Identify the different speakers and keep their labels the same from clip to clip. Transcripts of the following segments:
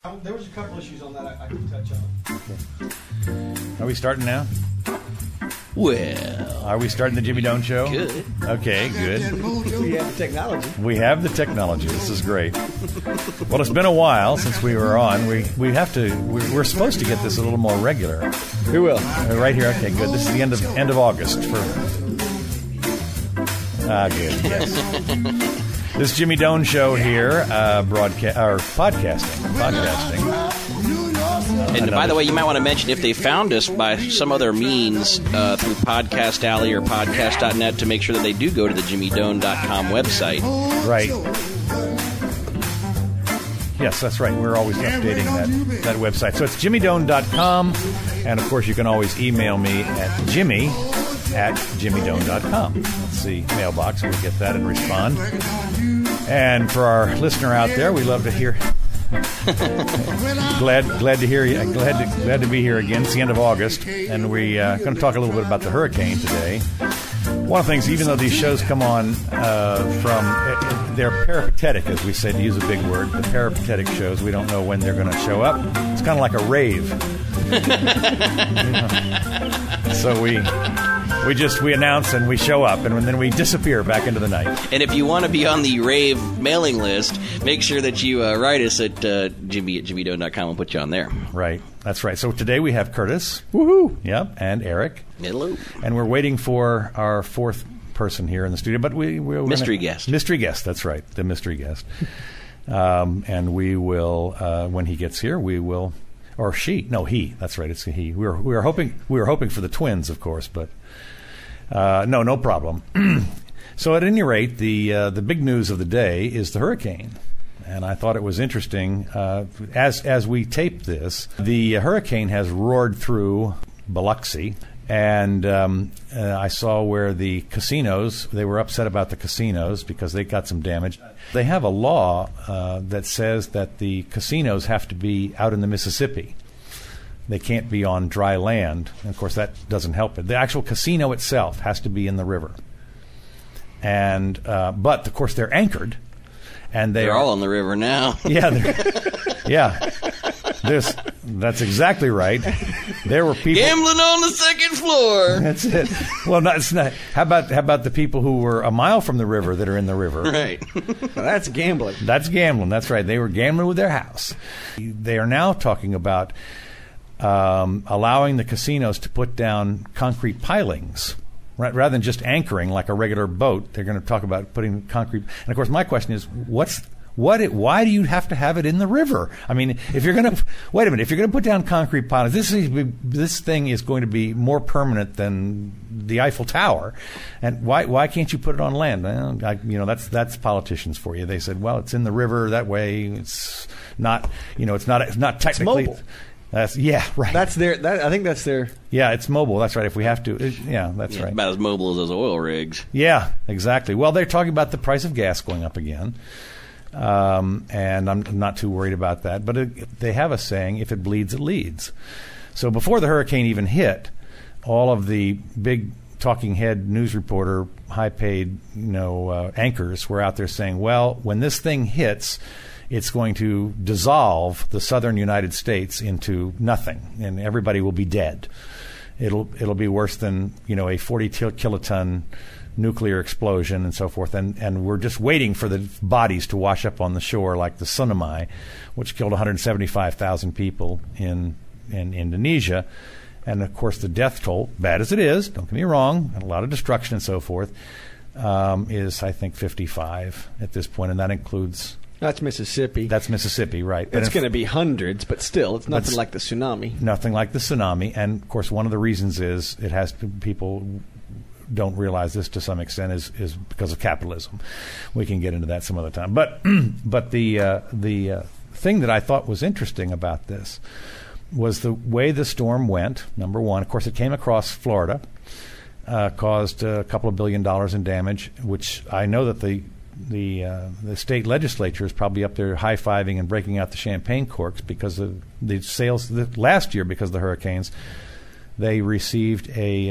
Speaker 1: There was a couple issues on that I could touch on.
Speaker 2: Okay. Are we starting now?
Speaker 3: Well,
Speaker 2: are we starting the Jimmy Doan Show?
Speaker 3: Good.
Speaker 2: Okay, good.
Speaker 1: We have the technology.
Speaker 2: We have the technology. This is great. Well, it's been a while since we were on. We're supposed to get this a little more regular.
Speaker 1: We will.
Speaker 2: Right here. Okay, good. This is the end of August for. Good. Yes. This Jimmy Doan Show here, podcasting.
Speaker 3: And by the way, you might want to mention if they found us by some other means through Podcast Alley or podcast.net to make sure that they do go to the jimmydoan.com website.
Speaker 2: Right. Yes, that's right. We're always updating that website. So it's jimmydoan.com. And, of course, you can always email me at jimmy@jimmydoan.com. Let's see, mailbox. We'll get that and respond. And for our listener out there, we love to hear. glad to hear you. Glad to be here again. It's the end of August, and we're going to talk a little bit about the hurricane today. One of the things, even though these shows come on they're peripatetic, as we say, to use a big word, the peripatetic shows, we don't know when they're going to show up. It's kind of like a rave. So we announce and we show up, and then we disappear back into the night.
Speaker 3: And if you want to be on the rave mailing list, make sure that you write us at jimmy@jimmydoan.com. We'll put you on there.
Speaker 2: Right. That's right. So today we have Curtis. Woohoo! Yep. And Eric.
Speaker 3: Hello.
Speaker 2: And we're waiting for our fourth person here in the studio, but we're
Speaker 3: mystery guest.
Speaker 2: Mystery guest. That's right. The mystery guest. And we will, when he gets here, we will, or she. No, he. That's right. It's he. We were hoping for the twins, of course, but. No problem. So at any rate, the big news of the day is the hurricane. And I thought it was interesting. As we tape this, the hurricane has roared through Biloxi. And I saw where the casinos, they were upset about the casinos because they got some damage. They have a law that says that the casinos have to be out in the Mississippi. They can't be on dry land. And, of course, that doesn't help it. The actual casino itself has to be in the river. And but, of course, they're anchored. And
Speaker 3: they're all on the river now.
Speaker 2: Yeah. That's exactly right. There were people
Speaker 3: gambling on the second floor.
Speaker 2: That's it. Well, it's not. How about the people who were a mile from the river that are in the river?
Speaker 3: Right.
Speaker 1: Well, that's gambling.
Speaker 2: That's gambling. That's right. They were gambling with their house. They are now talking about allowing the casinos to put down concrete pilings. Right, rather than just anchoring like a regular boat, they're going to talk about putting concrete. And of course, my question is, why do you have to have it in the river? I mean, if you're going to wait a minute, if you're going to put down concrete pilings, this thing is going to be more permanent than the Eiffel Tower. And why can't you put it on land? Well, that's politicians for you. They said, well, it's in the river that way. It's not, it's not technically.
Speaker 1: It's mobile.
Speaker 2: Right.
Speaker 1: I think that's their.
Speaker 2: Yeah, it's mobile. That's right. If we have to, that's right.
Speaker 3: About as mobile as those oil rigs.
Speaker 2: Yeah, exactly. Well, they're talking about the price of gas going up again, and I'm not too worried about that. But they have a saying: "If it bleeds, it leads." So before the hurricane even hit, all of the big talking head news reporter, high-paid, anchors were out there saying, "Well, when this thing hits, it's going to dissolve the southern United States into nothing, and everybody will be dead. It'll be worse than a 40 kiloton nuclear explosion and so forth. And we're just waiting for the bodies to wash up on the shore, like the tsunami, which killed 175,000 people in Indonesia. And of course, the death toll, bad as it is, don't get me wrong, a lot of destruction and so forth, is I think 55 at this point, and that includes.
Speaker 1: That's Mississippi.
Speaker 2: That's Mississippi, right.
Speaker 1: It's going to be hundreds, but still, it's nothing like the tsunami.
Speaker 2: Nothing like the tsunami. And, of course, one of the reasons is people don't realize this to some extent is because of capitalism. We can get into that some other time. But the thing that I thought was interesting about this was the way the storm went, number one. Of course, it came across Florida, caused a couple of $1 billion in damage, which I know that the state legislature is probably up there high-fiving and breaking out the champagne corks because of the sales. Last year, because of the hurricanes, they received a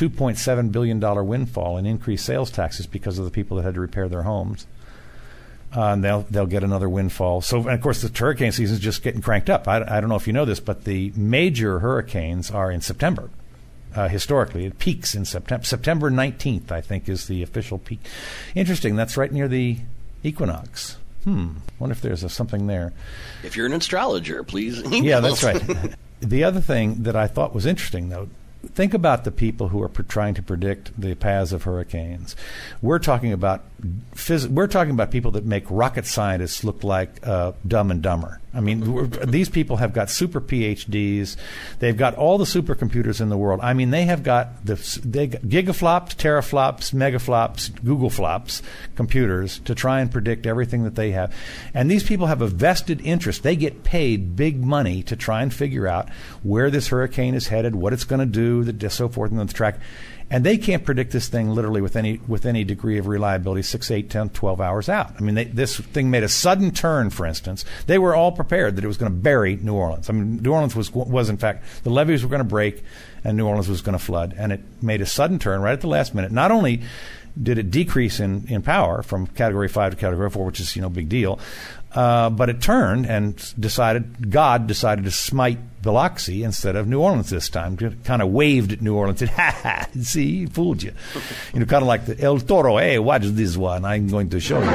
Speaker 2: $2.7 billion windfall in increased sales taxes because of the people that had to repair their homes. And they'll get another windfall. So, and of course, the hurricane season is just getting cranked up. I don't know if you know this, but the major hurricanes are in September. Historically, it peaks in September. September 19th, I think, is the official peak. Interesting. That's right near the equinox. Wonder if there's something there.
Speaker 3: If you're an astrologer, please email
Speaker 2: Yeah, that's
Speaker 3: us.
Speaker 2: right. The other thing that I thought was interesting, though, think about the people who are trying to predict the paths of hurricanes. We're talking about people that make rocket scientists look like Dumb and Dumber. I mean, these people have got super PhDs. They've got all the supercomputers in the world. I mean, they got gigaflops, teraflops, megaflops, Google flops computers to try and predict everything that they have. And these people have a vested interest. They get paid big money to try and figure out where this hurricane is headed, what it's going to do, so forth and on the track. And they can't predict this thing literally with any degree of reliability 6, 8, 10, 12 hours out. I mean, this thing made a sudden turn, for instance. They were all prepared that it was going to bury New Orleans. I mean, New Orleans was in fact, the levees were going to break and New Orleans was going to flood. And it made a sudden turn right at the last minute. Not only did it decrease in power from Category 5 to Category 4, which is, big deal, but it turned and God decided to smite Biloxi instead of New Orleans this time. Kind of waved at New Orleans and said, ha, see, he fooled you. Kind of like the El Toro, hey, watch this one. I'm going to show you.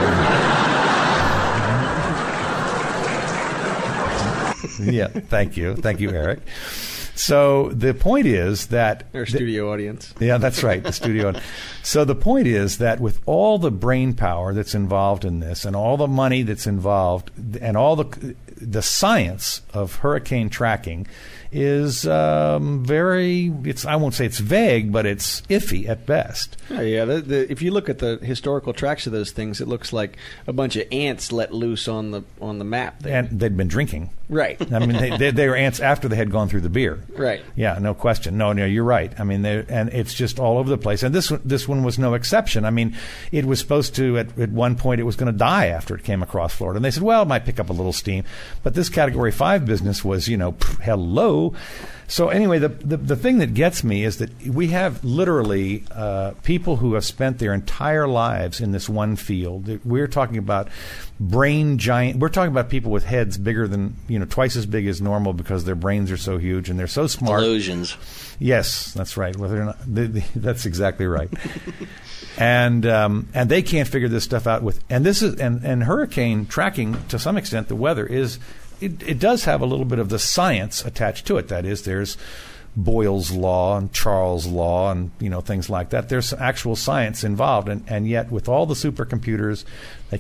Speaker 2: Yeah, thank you. Thank you, Eric. So the point is that
Speaker 1: our studio audience.
Speaker 2: Yeah, that's right, the studio. So the point is that with all the brain power that's involved in this, and all the money that's involved, and all the science of hurricane tracking is very. I won't say it's vague, but it's iffy at best.
Speaker 1: Oh, yeah. If you look at the historical tracks of those things, it looks like a bunch of ants let loose on the map there.
Speaker 2: And they'd been drinking.
Speaker 1: Right.
Speaker 2: I mean, they were ants after they had gone through the beer.
Speaker 1: Right.
Speaker 2: Yeah, no question. No, you're right. I mean, and it's just all over the place. And this one was no exception. I mean, it was supposed to, at one point, it was going to die after it came across Florida. And they said, well, it might pick up a little steam. But this Category 5 business was, hello. So anyway, the thing that gets me is that we have literally people who have spent their entire lives in this one field. We're talking about brain giant. We're talking about people with heads bigger than, twice as big as normal because their brains are so huge and they're so smart.
Speaker 3: Illusions.
Speaker 2: Yes, that's right. Whether or not that's exactly right. And they can't figure this stuff out and hurricane tracking to some extent. The weather is. It does have a little bit of the science attached to it. That is, there's Boyle's law and Charles' law and things like that. There's actual science involved, and yet with all the supercomputers, they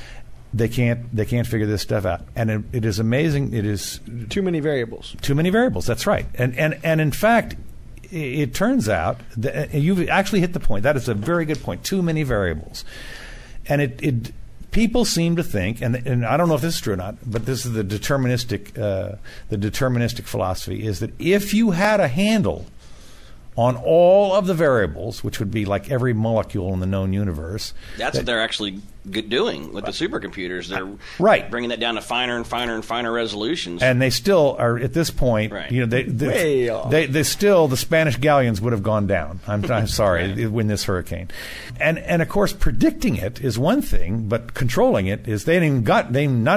Speaker 2: can't figure this stuff out. And it is amazing. It is
Speaker 1: too many variables.
Speaker 2: Too many variables. That's right. And in fact, it turns out that you've actually hit the point. That is a very good point. Too many variables, and people seem to think, and I don't know if this is true or not, but this is the deterministic philosophy, is that if you had a handle on all of the variables, which would be like every molecule in the known universe.
Speaker 3: That's what they're actually doing with the supercomputers. They're bringing that down to finer and finer and finer resolutions.
Speaker 2: And they still are at this point.
Speaker 3: Right.
Speaker 2: They still the Spanish galleons would have gone down. I'm sorry in this hurricane, and of course predicting it is one thing, but controlling it is not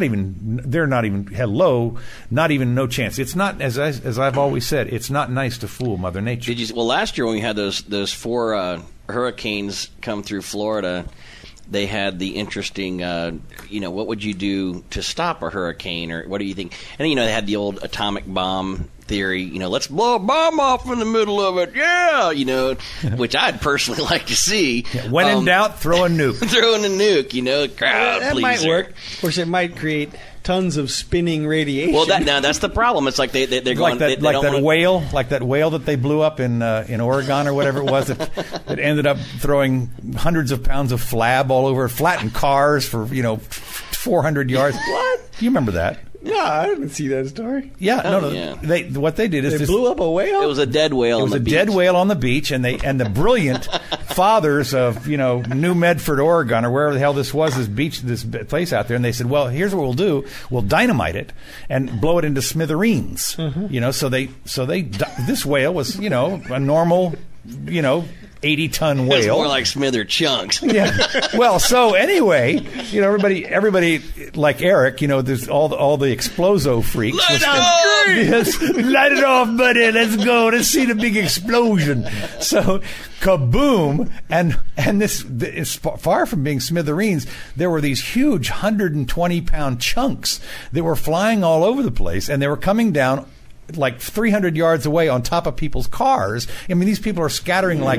Speaker 2: even no chance. It's not as I've always said. It's not nice to fool Mother Nature.
Speaker 3: Last year when we had those four hurricanes come through Florida, they had the interesting, what would you do to stop a hurricane, or what do you think? And they had the old atomic bomb theory. Let's blow a bomb off in the middle of it, which I'd personally like to see.
Speaker 2: Yeah, when in doubt, throw a nuke.
Speaker 3: Throwing a nuke, crowd
Speaker 1: that
Speaker 3: pleaser. Might
Speaker 1: work. Of course, it might create tons of spinning radiation.
Speaker 3: Well, that's the problem. It's like they're going
Speaker 2: that whale that they blew up in Oregon or whatever it was that ended up throwing hundreds of pounds of flab all over, flattened cars for 400 yards.
Speaker 1: What?
Speaker 2: You remember that?
Speaker 1: No, I didn't see that story.
Speaker 2: Yeah, no.
Speaker 3: Yeah.
Speaker 2: What they did is
Speaker 1: they blew up a whale.
Speaker 3: It was a dead whale.
Speaker 2: It was
Speaker 3: on the beach.
Speaker 2: Dead whale on the beach, and the brilliant fathers of New Medford, Oregon, or wherever the hell this was, this place out there, and they said, well, here's what we'll do: we'll dynamite it and blow it into smithereens. Mm-hmm. So this whale was a normal 80-ton
Speaker 3: It's
Speaker 2: whale.
Speaker 3: more like Smither chunks.
Speaker 2: Yeah. Well, so anyway, everybody like Eric, there's all the Exploso freaks.
Speaker 3: Light it off!
Speaker 2: Yes, light it off, buddy. Let's go. Let's see the big explosion. So, kaboom! And this is far from being smithereens. There were these huge 120-pound chunks that were flying all over the place, and they were coming down like 300 yards away on top of people's cars. I mean, these people are scattering like...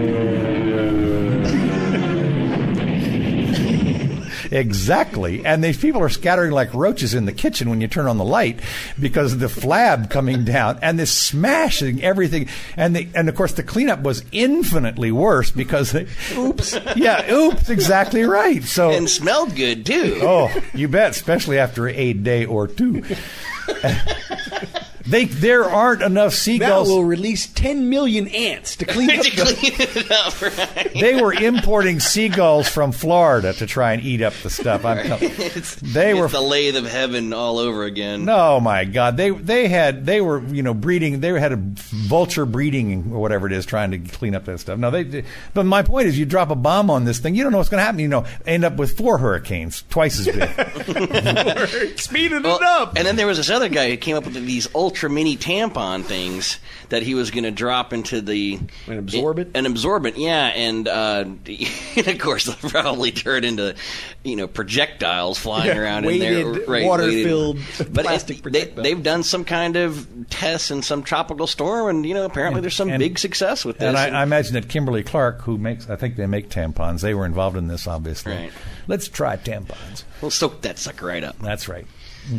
Speaker 2: Exactly. And these people are scattering like roaches in the kitchen when you turn on the light because of the flab coming down and this smashing everything. And of course, the cleanup was infinitely worse because oops. Yeah, oops, exactly right. So
Speaker 3: And smelled good, too.
Speaker 2: Oh, you bet, especially after a day or two. There aren't enough
Speaker 1: That
Speaker 2: seagulls.
Speaker 1: will release 10 million ants to clean up
Speaker 3: To
Speaker 1: the...
Speaker 3: clean it up, right?
Speaker 2: They were importing seagulls from Florida to try and eat up the stuff.
Speaker 3: It's
Speaker 2: were
Speaker 3: the lathe of heaven all over again.
Speaker 2: Oh my God! They were breeding. They had a vulture breeding or whatever it is, trying to clean up that stuff. No, but my point is, you drop a bomb on this thing, you don't know what's going to happen. End up with 4 hurricanes, twice as big.
Speaker 1: Speeding it up.
Speaker 3: And then there was this other guy who came up with these ultra mini tampon things that he was going to drop into the
Speaker 1: An absorbent?
Speaker 3: An absorbent, yeah, and of course they'll probably turn into projectiles flying around in there,
Speaker 1: weighted, water-filled plastic
Speaker 3: they,
Speaker 1: projectile.
Speaker 3: they've done some kind of tests in some tropical storm, and apparently there's some big success with this.
Speaker 2: And I imagine that Kimberly Clark, I think they make tampons, they were involved in this, obviously.
Speaker 3: Right.
Speaker 2: Let's try tampons.
Speaker 3: We'll soak that sucker right up.
Speaker 2: That's right.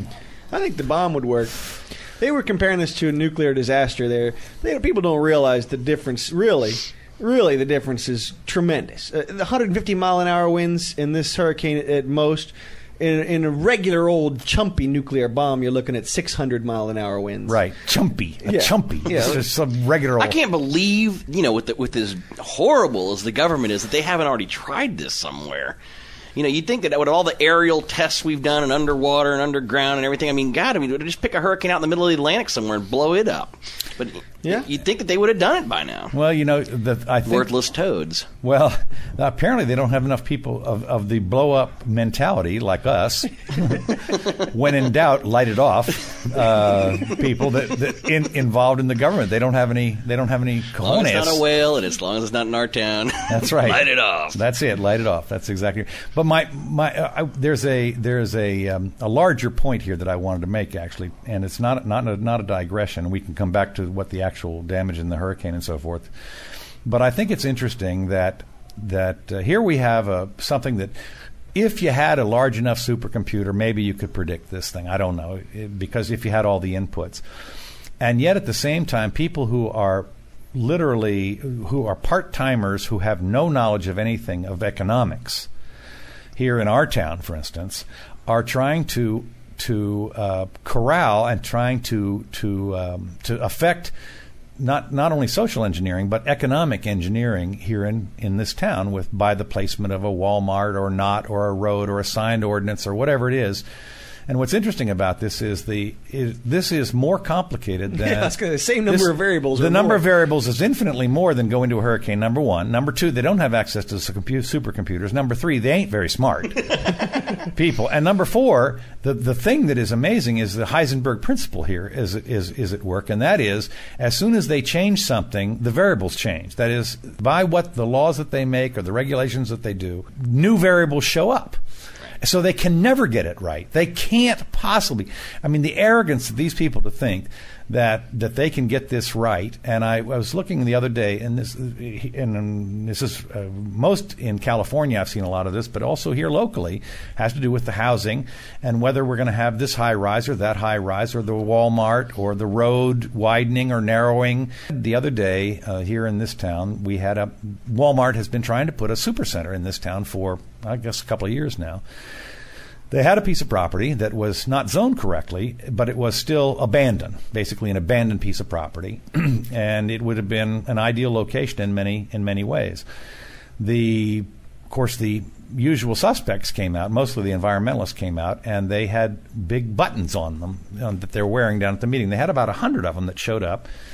Speaker 1: I think the bomb would work. They were comparing this to a nuclear disaster there. People don't realize the difference, really, the difference is tremendous. The 150-mile-an-hour winds in this hurricane at most. In a regular old chumpy nuclear bomb, you're looking at 600-mile-an-hour winds.
Speaker 2: Right. Chumpy.
Speaker 1: Yeah.
Speaker 2: Chumpy.
Speaker 1: Yeah.
Speaker 2: It's just some regular old...
Speaker 3: I can't believe, with as horrible as the government is, that they haven't already tried this somewhere. You'd think that with all the aerial tests we've done and underwater and underground and everything, just pick a hurricane out in the middle of the Atlantic somewhere and blow it up. But
Speaker 1: Yeah.
Speaker 3: you'd think that they would have done it by now.
Speaker 2: Well, I think...
Speaker 3: Worthless toads.
Speaker 2: Well, apparently they don't have enough people of the blow-up mentality like us. When in doubt, light it off. People that involved in the government, they don't have any cojones.
Speaker 3: As long as it's not a whale and as long as it's not in our town.
Speaker 2: That's right.
Speaker 3: Light it off.
Speaker 2: That's it. Light it off. That's exactly. But there's a larger point here that I wanted to make actually, and it's not a digression. We can come back to what the actual damage in the hurricane and so forth. But I think it's interesting that here we have something that, if you had a large enough supercomputer, maybe you could predict this thing. I don't know, because if you had all the inputs. And yet at the same time, people who are part-timers who have no knowledge of anything of economics, here in our town, for instance, are trying to corral and trying to affect not only social engineering but economic engineering here in this town by the placement of a Walmart or a road or a signed ordinance or whatever it is. And what's interesting about this is this is more complicated than
Speaker 1: the same number of variables.
Speaker 2: The number of variables is infinitely more than going to a hurricane. Number one. Number two, they don't have access to supercomputers. Number three, they ain't very smart people. And number four, the thing that is amazing is the Heisenberg principle here is at work, and that is, as soon as they change something, the variables change. That is, by what the laws that they make or the regulations that they do, new variables show up. So they can never get it right. They can't possibly. I mean, the arrogance of these people to think that they can get this right. And I was looking the other day, and this is most in California. I've seen a lot of this, but also here locally, has to do with the housing and whether we're going to have this high rise or that high rise, or the Walmart or the road widening or narrowing. The other day here in this town, we had Walmart has been trying to put a supercenter in this town for, I guess, a couple of years now. They had a piece of property that was not zoned correctly, but it was still abandoned, basically an abandoned piece of property, and it would have been an ideal location in many ways. Of course, the usual suspects came out, mostly the environmentalists came out, and they had big buttons on them that they're wearing down at the meeting. They had about 100 of them that showed up.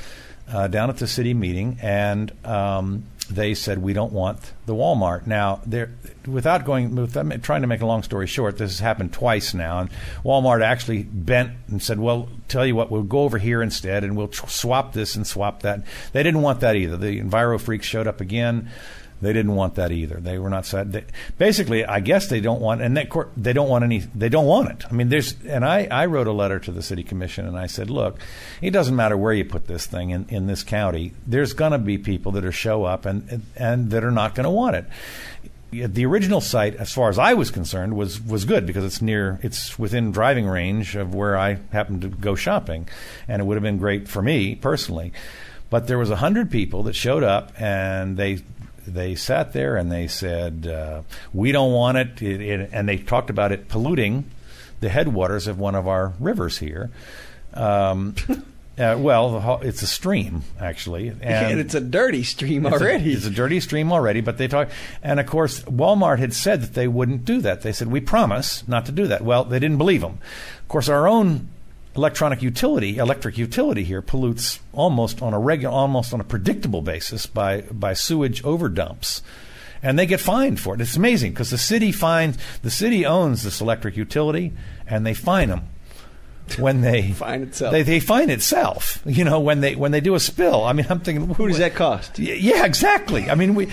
Speaker 2: down at the city meeting, and they said, we don't want the Walmart. Now, trying to make a long story short, this has happened twice now, and Walmart actually bent and said, well, tell you what, we'll go over here instead, and we'll swap this and swap that. They didn't want that either. The Enviro freaks showed up again. They didn't want that either. They were not sad. Basically, I guess they don't want, and they don't want any. They don't want it. I mean, I wrote a letter to the city commission, and I said, look, it doesn't matter where you put this thing in this county. There's going to be people that show up and that are not going to want it. The original site, as far as I was concerned, was good because it's within driving range of where I happened to go shopping, and it would have been great for me personally. But there was 100 people that showed up, and they sat there and they said, we don't want it. And they talked about it polluting the headwaters of one of our rivers here. It's a stream, actually.
Speaker 1: And it's a dirty stream already.
Speaker 2: It's a dirty stream already, but they talk. And, of course, Walmart had said that they wouldn't do that. They said, we promise not to do that. Well, they didn't believe them. Of course, our own electric utility here pollutes almost on a predictable basis by sewage overdumps, and they get fined for it. It's amazing because the city owns this electric utility, and they fine them when they
Speaker 1: fine itself.
Speaker 2: They fine itself. When they do a spill. I mean, I'm thinking,
Speaker 1: who does that cost?
Speaker 2: Yeah, exactly. I mean,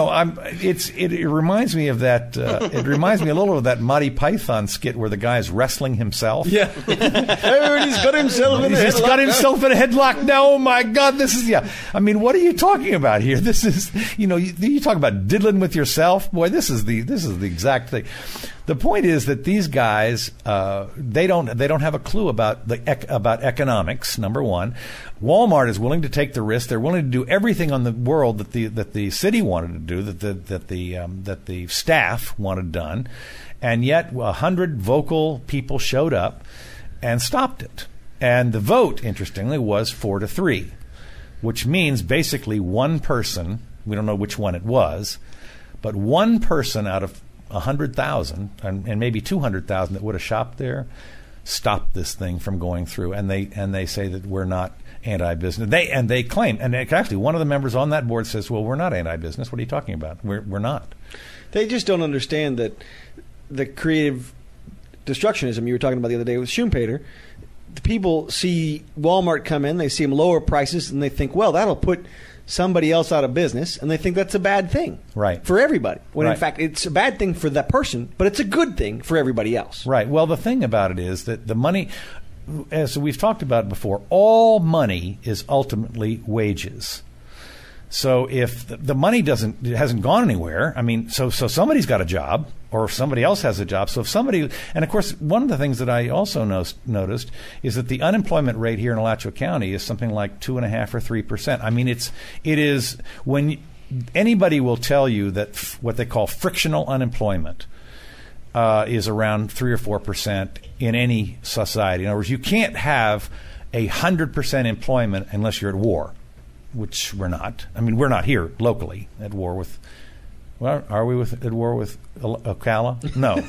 Speaker 2: it reminds me of that. It reminds me a little of that Monty Python skit where the guy's wrestling himself.
Speaker 1: Yeah, he's got himself in a headlock.
Speaker 2: He's got himself in a headlock now. Oh my God, this is I mean, what are you talking about here? This is you talk about diddling with yourself. Boy, this is the exact thing. The point is that these guys they don't have a clue about economics. Number one, Walmart is willing to take the risk. They're willing to do everything on the world that the city wanted to do, that the staff wanted done, and yet 100 vocal people showed up and stopped it. And the vote, interestingly, was 4-3, which means basically one person. We don't know which one it was, but one person out of 100,000 and maybe 200,000 that would have shopped there stopped this thing from going through, and they say that we're not anti-business. They claim, and actually one of the members on that board says, "Well, we're not anti-business. What are you talking about? We're not."
Speaker 1: They just don't understand that the creative destructionism you were talking about the other day with Schumpeter. The people see Walmart come in, they see them lower prices, and they think, well, that'll put somebody else out of business, and they think that's a bad thing for everybody. When in fact it's a bad thing for that person, but it's a good thing for everybody else.
Speaker 2: Right. Well, the thing about it is that the money, as we've talked about before, all money is ultimately wages. So if the money hasn't gone anywhere, I mean, so somebody's got a job, or somebody else has a job. So if somebody, and of course, one of the things that I also noticed is that the unemployment rate here in Alachua County is something like 2.5 or 3%. I mean, it is when anybody will tell you that what they call frictional unemployment is around 3 or 4% in any society. In other words, you can't have 100% employment unless you're at war, which we're not. I mean, we're not here locally at war with. Well, are we at war with Ocala? No.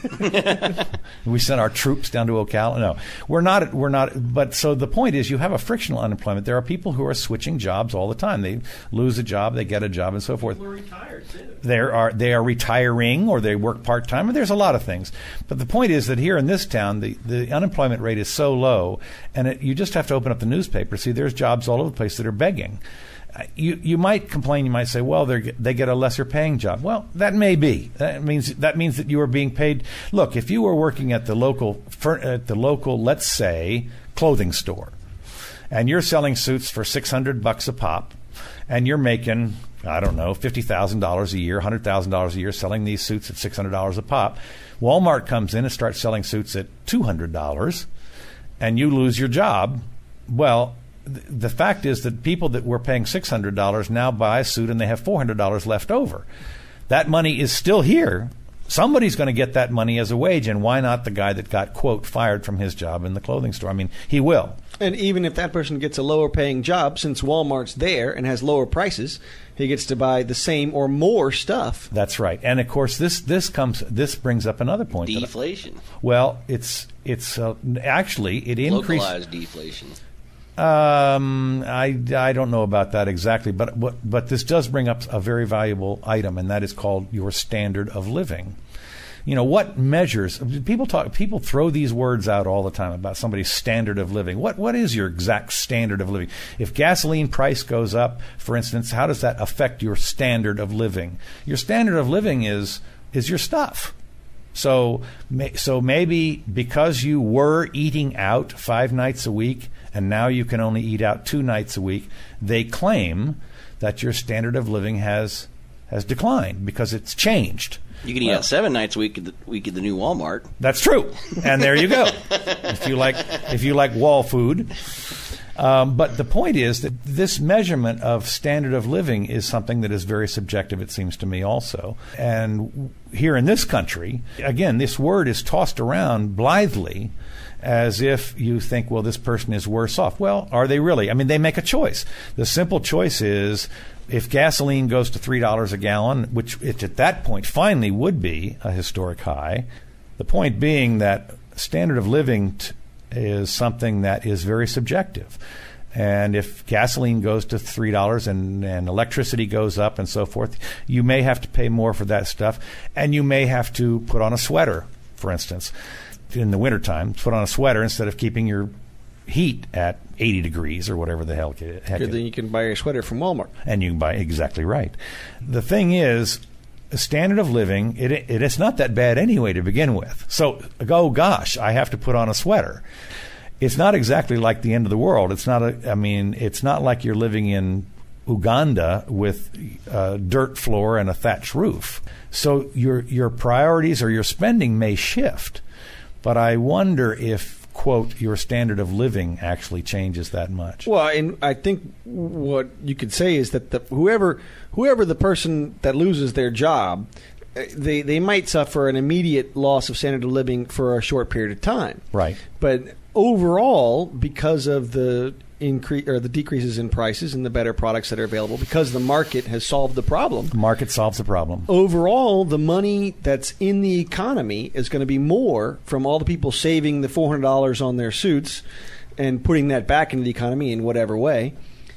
Speaker 2: We sent our troops down to Ocala? No. We're not. But so the point is, you have a frictional unemployment. There are people who are switching jobs all the time. They lose a job, they get a job, and so forth.
Speaker 1: People are retired too.
Speaker 2: They are retiring, or they work part-time, and there's a lot of things. But the point is that here in this town, the unemployment rate is so low, and you just have to open up the newspaper. See, there's jobs all over the place that are begging. You might complain. You might say, "Well, they get a lesser paying job." Well, that may be. That means that you are being paid. Look, if you were working at the local, let's say, clothing store, and you're selling suits for $600 a pop, and you're making, I don't know, $50,000 a year, $100,000 a year, selling these suits at $600 a pop. Walmart comes in and starts selling suits at $200, and you lose your job. Well, the fact is that people that were paying $600 now buy a suit and they have $400 left over. That money is still here. Somebody's going to get that money as a wage, and why not the guy that got, quote, fired from his job in the clothing store? I mean, he will.
Speaker 1: And even if that person gets a lower paying job, since Walmart's there and has lower prices, he gets to buy the same or more stuff.
Speaker 2: That's right. And of course, this brings up another point.
Speaker 3: Deflation.
Speaker 2: Well, it's actually it increased
Speaker 3: localized deflation.
Speaker 2: I don't know about that exactly, but this does bring up a very valuable item, and that is called your standard of living. You know, what measures people throw these words out all the time about somebody's standard of living. What is your exact standard of living? If gasoline price goes up, for instance, how does that affect your standard of living? Your standard of living is your stuff. So maybe because you were eating out 5 nights a week and now you can only eat out 2 nights a week, they claim that your standard of living has declined because it's changed.
Speaker 3: You can eat out 7 nights a week at the new Walmart.
Speaker 2: That's true, and there you go. If you like wall food, but the point is that this measurement of standard of living is something that is very subjective. It seems to me also, and here in this country, again, this word is tossed around blithely, as if you think, well, this person is worse off. Well, are they really? I mean, they make a choice. The simple choice is, if gasoline goes to $3 a gallon, which it at that point finally would be a historic high, the point being that standard of living is something that is very subjective. And if gasoline goes to $3 and electricity goes up and so forth, you may have to pay more for that stuff, and you may have to put on a sweater, for instance. In the wintertime, put on a sweater instead of keeping your heat at 80 degrees or whatever the heck
Speaker 1: then you can buy your sweater from Walmart.
Speaker 2: And you can buy, exactly right. The thing is, the standard of living, it's not that bad anyway to begin with. So, oh gosh, I have to put on a sweater. It's not exactly like the end of the world. It's not like you're living in Uganda with a dirt floor and a thatch roof. So your priorities or your spending may shift. But I wonder if, quote, your standard of living actually changes that much.
Speaker 1: Well, and I think what you could say is that whoever the person that loses their job, they might suffer an immediate loss of standard of living for a short period of time.
Speaker 2: Right.
Speaker 1: But overall, because of the increase or the decreases in prices and the better products that are available, because the market has solved the problem.
Speaker 2: The market solves the problem.
Speaker 1: Overall, the money that's in the economy is going to be more from all the people saving the $400 on their suits and putting that back into the economy in whatever way.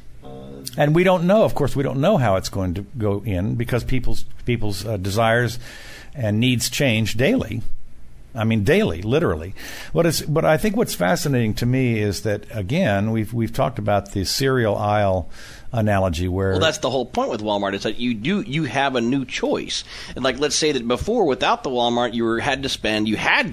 Speaker 2: And we don't know, of course, we don't know how it's going to go in because people's desires and needs change daily. I mean, daily, literally. But I think what's fascinating to me is that, again, we've talked about the cereal aisle analogy where...
Speaker 3: Well, that's the whole point with Walmart, is that you have a new choice. And like, let's say that before, without the Walmart, you had to spend,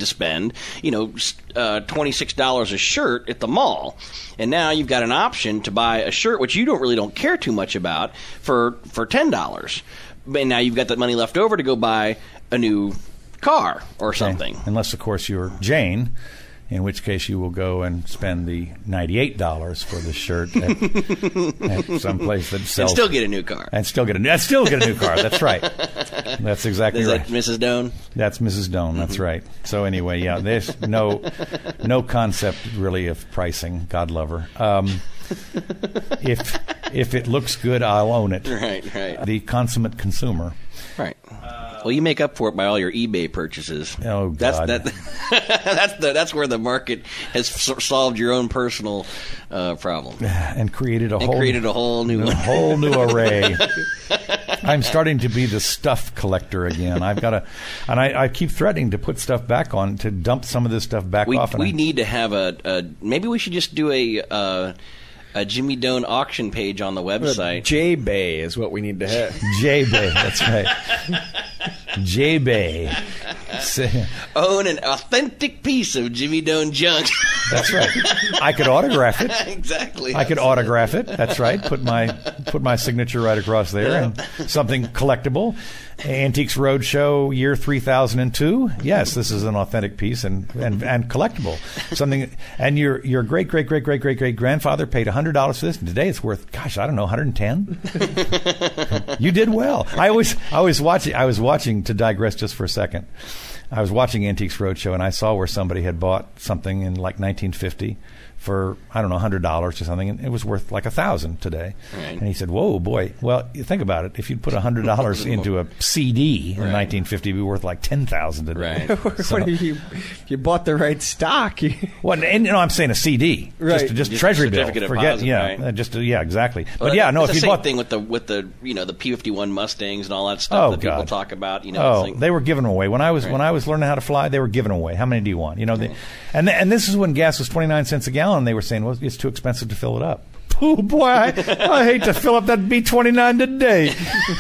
Speaker 3: $26 a shirt at the mall. And now you've got an option to buy a shirt, which you don't care too much about, for $10. And now you've got that money left over to go buy a new car or something.
Speaker 2: Okay. Unless, of course, you're Jane, in which case you will go and spend the $98 for the shirt at some place that sells...
Speaker 3: And still get a new car.
Speaker 2: And still get a new car. That's right. That's exactly right.
Speaker 3: Is that Mrs. Doan?
Speaker 2: That's Mrs. Doan. That's right. So anyway, yeah, there's no concept really of pricing. God love her. If it looks good, I'll own it.
Speaker 3: Right.
Speaker 2: The consummate consumer.
Speaker 3: Right. Well, you make up for it by all your eBay purchases.
Speaker 2: Oh, God.
Speaker 3: That's where the market has solved your own personal problem
Speaker 2: and created a
Speaker 3: whole new
Speaker 2: array. I'm starting to be the stuff collector again. I keep threatening to put stuff back on, to dump some of this stuff back off.
Speaker 3: We need to have maybe we should just do a Jimmy Doan auction page on the website.
Speaker 1: J-Bay is what we need to have.
Speaker 2: J-Bay, that's right. J-Bay.
Speaker 3: Own an authentic piece of Jimmy Doan junk.
Speaker 2: That's right. I could autograph it.
Speaker 3: Exactly.
Speaker 2: I could autograph it. That's right. Put my signature right across there, and something collectible. Antiques Roadshow, year 3002. Yes, this is an authentic piece and collectible. Something, and your great grandfather paid $100 for this, and today it's worth, gosh, I don't know, $110. You did well. I was watching, to digress just for a second. I was watching Antiques Roadshow, and I saw where somebody had bought something in like 1950 for, I don't know, $100 or something, and it was worth like $1,000 today.
Speaker 3: Right.
Speaker 2: And he said, whoa, boy. Well, you think about it. If you'd put $100 into a CD in 1950, it'd be worth like $10,000 today.
Speaker 3: Right.
Speaker 2: So,
Speaker 1: you bought the right stock.
Speaker 2: well, and I'm saying a CD,
Speaker 1: Right.
Speaker 2: just treasury bill.
Speaker 3: Certificate of
Speaker 2: Forget,
Speaker 3: deposit, right?
Speaker 2: Yeah, exactly.
Speaker 3: Well,
Speaker 2: But yeah, no,
Speaker 3: it's
Speaker 2: if
Speaker 3: the
Speaker 2: you
Speaker 3: same
Speaker 2: bought
Speaker 3: thing with the the P-51 Mustangs and all that stuff that people talk about.
Speaker 2: They were given away when I was learning how to fly. They were given away. How many do you want? And this is when gas was 29 cents a gallon. They were saying, well, it's too expensive to fill it up. Oh boy, I hate to fill up that B29 today.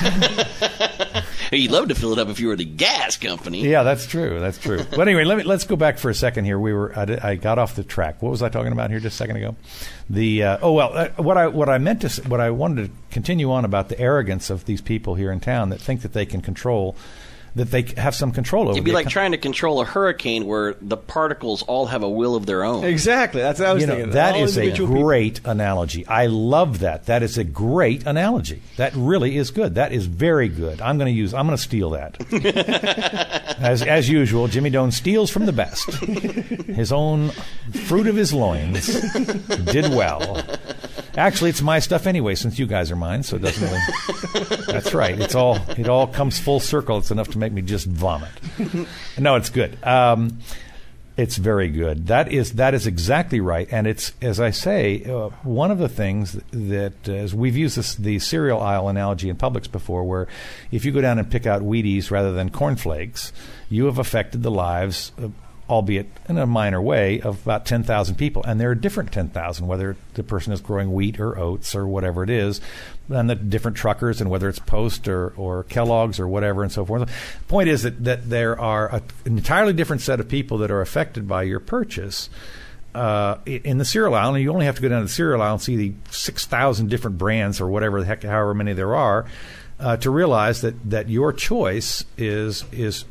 Speaker 3: You'd love to fill it up if you were the gas company.
Speaker 2: Yeah, that's true. But anyway, let's go back for a second here. I got off the track. What was I talking about here just a second ago? What I wanted to continue on about the arrogance of these people here in town that think that they can control. That they have some control over.
Speaker 3: It'd be like trying to control a hurricane where the particles all have a will of their own.
Speaker 1: Exactly. That's what I was thinking.
Speaker 2: That is a great analogy. I love that. That is a great analogy. That really is good. That is very good. I'm going to steal that. As usual, Jimmy Doan steals from the best. His own fruit of his loins did well. Actually, it's my stuff anyway, since you guys are mine, so it doesn't really. That's right. It all comes full circle. It's enough to make me just vomit. No, it's good. It's very good. That is exactly right. And it's, as I say, one of the things that as we've used the cereal aisle analogy in Publix before, where if you go down and pick out Wheaties rather than cornflakes, you have affected the lives albeit in a minor way, of about 10,000 people. And there are different 10,000, whether the person is growing wheat or oats or whatever it is, and the different truckers, and whether it's Post or Kellogg's or whatever and so forth. The point is that there are an entirely different set of people that are affected by your purchase. In the cereal aisle, and you only have to go down to the cereal aisle and see the 6,000 different brands or whatever the heck, however many there are, to realize that your choice is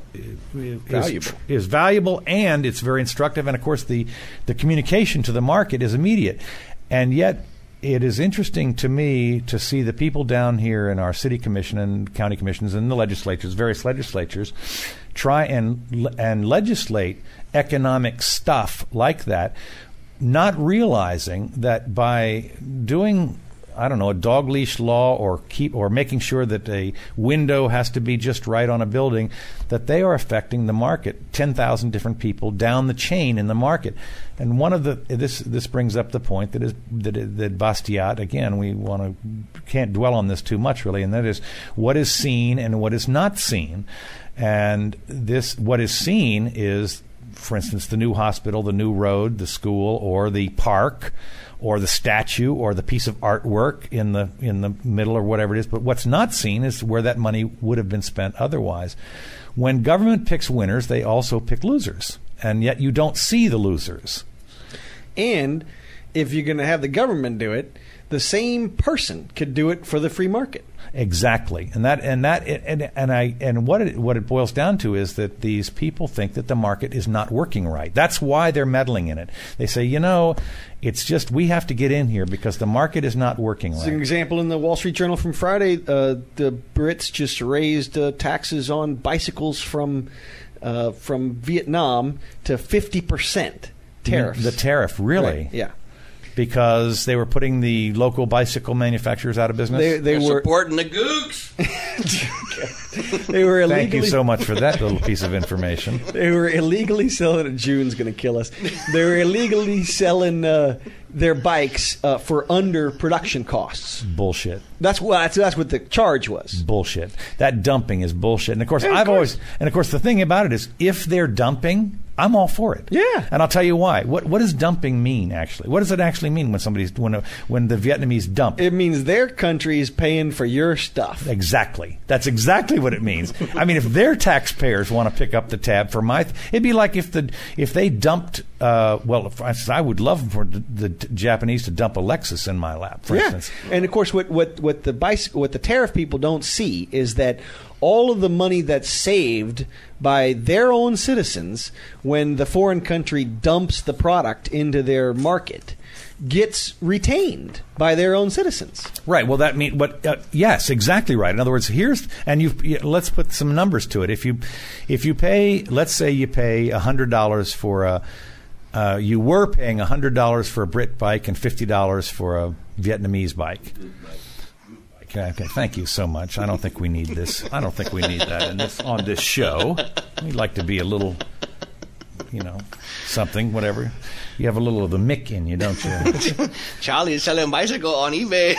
Speaker 2: valuable, and it's very instructive. And of course, the communication to the market is immediate. And yet, it is interesting to me to see the people down here in our city commission and county commissions and the legislatures, various legislatures, try and legislate economic stuff like that, not realizing that by doing, I don't know, a dog leash law or making sure that a window has to be just right on a building, that they are affecting the market, 10,000 different people down the chain in the market. And one of this brings up the point that Bastiat, again, can't dwell on this too much really, and that is what is seen and what is not seen. And what is seen is, for instance, the new hospital, the new road, the school, or the park, or the statue, or the piece of artwork in the middle, or whatever it is. But what's not seen is where that money would have been spent otherwise. When government picks winners, they also pick losers, and yet you don't see the losers. And if you're going to have the government do it, the same person could do it for the free market. Exactly, and what it boils down to is that these people think that the market is not working right. That's why they're meddling in it. They say, it's just we have to get in here because the market is not working right. As an example, in the Wall Street Journal from Friday, the Brits just raised taxes on bicycles from Vietnam to 50% tariffs. The tariff, really? Right. Yeah. Because they were putting the local bicycle manufacturers out of business?
Speaker 3: They were supporting the gooks.
Speaker 1: They were illegally.
Speaker 2: Thank you so much for that little piece of information. They were illegally selling. June's going to kill us. They were illegally selling their bikes for under production costs. Bullshit. That's what the charge was. Bullshit. That dumping is bullshit. And of course, the thing about it is, if they're dumping, I'm all for it. Yeah. And I'll tell you why. What does dumping mean, actually? What does it actually mean when the Vietnamese dump? It means their country is paying for your stuff. Exactly. That's exactly what it means. I mean, if their taxpayers want to pick up the tab for it'd be like if they dumped, for instance, I would love for the Japanese to dump a Lexus in my lap, for instance. And of course, what the tariff people don't see is that all of the money that's saved by their own citizens when the foreign country dumps the product into their market gets retained by their own citizens. Right. Well, that means yes, exactly right. In other words, let's put some numbers to it. If you pay, let's say you pay $100 for you were paying $100 for a Brit bike and $50 for a Vietnamese bike. Okay, thank you so much. I don't think we need this. I don't think we need that on this show. We'd like to be a little, something, whatever. You have a little of the Mick in you, don't you?
Speaker 3: Charlie is selling a bicycle on eBay.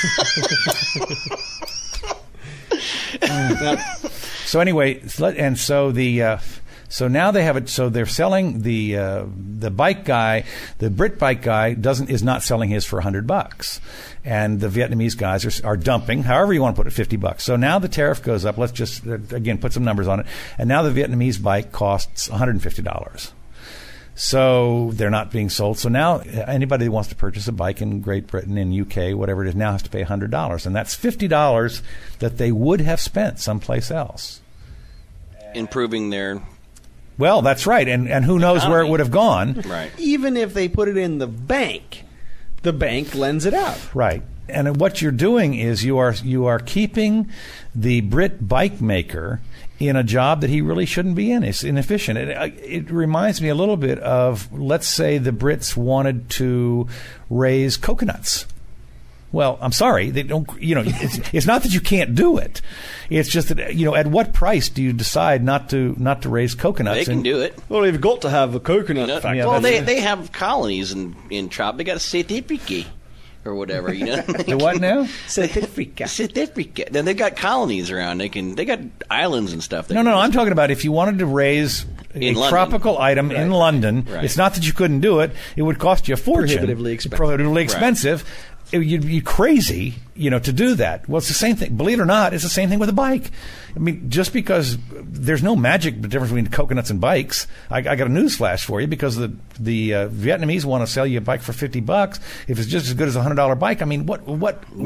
Speaker 2: So anyway, and so so now they have it. So they're selling the bike guy, the Brit bike guy is not selling his for $100, and the Vietnamese guys are dumping, however you want to put it, $50. So now the tariff goes up. Let's just again put some numbers on it, and now the Vietnamese bike costs $150. So they're not being sold. So now anybody who wants to purchase a bike in Great Britain, in UK, whatever it is, now has to pay $100, and that's $50 that they would have spent someplace else.
Speaker 3: Improving their...
Speaker 2: Well, that's right, and who knows where it would have gone.
Speaker 3: Right.
Speaker 1: Even if they put it in the bank lends it out.
Speaker 2: Right. And what you're doing is you are keeping the Brit bike maker in a job that he really shouldn't be in. It's inefficient. It reminds me a little bit of, let's say the Brits wanted to raise coconuts. Well, I'm sorry, they don't. It's not that you can't do it. It's just that at what price do you decide not to raise coconuts?
Speaker 3: They can do it.
Speaker 1: Well, they've got to have a coconut factory.
Speaker 3: Well, they have colonies in Trop. They got a certificate or whatever.
Speaker 2: The what now?
Speaker 1: Certificate.
Speaker 3: Then they got colonies around. They got islands and stuff.
Speaker 2: No. I'm talking about if you wanted to raise a tropical item in London. Right. It's not that you couldn't do it. It would cost you a fortune. Prohibitively expensive. Right. You'd be crazy, to do that. Well, it's the same thing. Believe it or not, it's the same thing with a bike. I mean, just because there's no magic difference between coconuts and bikes, I got a news flash for you, because the Vietnamese want to sell you a bike for $50. If it's just as good as a $100 bike, I mean, what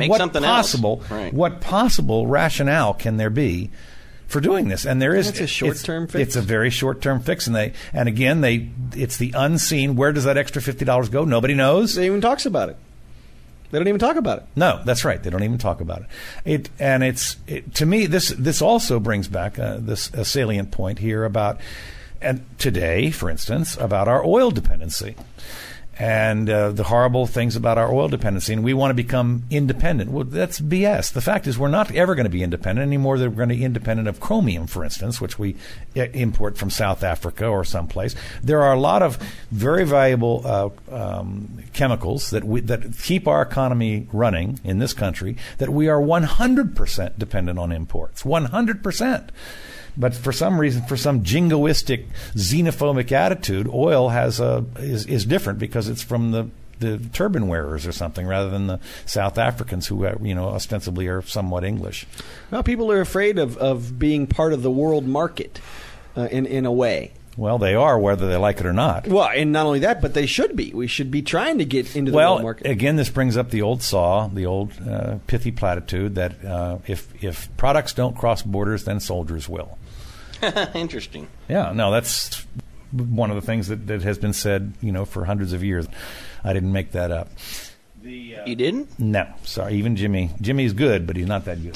Speaker 2: possible rationale can there be for doing this? And there is.
Speaker 1: It's a short-term fix.
Speaker 2: It's a very short-term fix, and it's the unseen. Where does that extra $50 go? Nobody knows.
Speaker 1: They even talks about it. They don't even talk about it.
Speaker 2: No, that's right. They don't even talk about it. To me, this also brings back a salient point here about, and today, for instance, about our oil dependency. And the horrible things about our oil dependency, and we want to become independent. Well, that's BS. The fact is, we're not ever going to be independent anymore. Than we're going to be independent of chromium, for instance, which we import from South Africa or someplace. There are a lot of very valuable chemicals that keep our economy running in this country that we are 100% dependent on imports. 100%. But for some reason, for some jingoistic, xenophobic attitude, oil is different because it's from the turban wearers or something, rather than the South Africans who ostensibly are somewhat English.
Speaker 1: Well, people are afraid of being part of the world market in a way.
Speaker 2: Well, they are, whether they like it or not.
Speaker 1: Well, and not only that, but they should be. We should be trying to get into the world market.
Speaker 2: Well, again, this brings up the old pithy platitude that if products don't cross borders, then soldiers will.
Speaker 3: Interesting.
Speaker 2: Yeah, no, that's one of the things that has been said, for hundreds of years. I didn't make that up.
Speaker 3: You didn't?
Speaker 2: No, sorry. Even Jimmy's good, but he's not that good.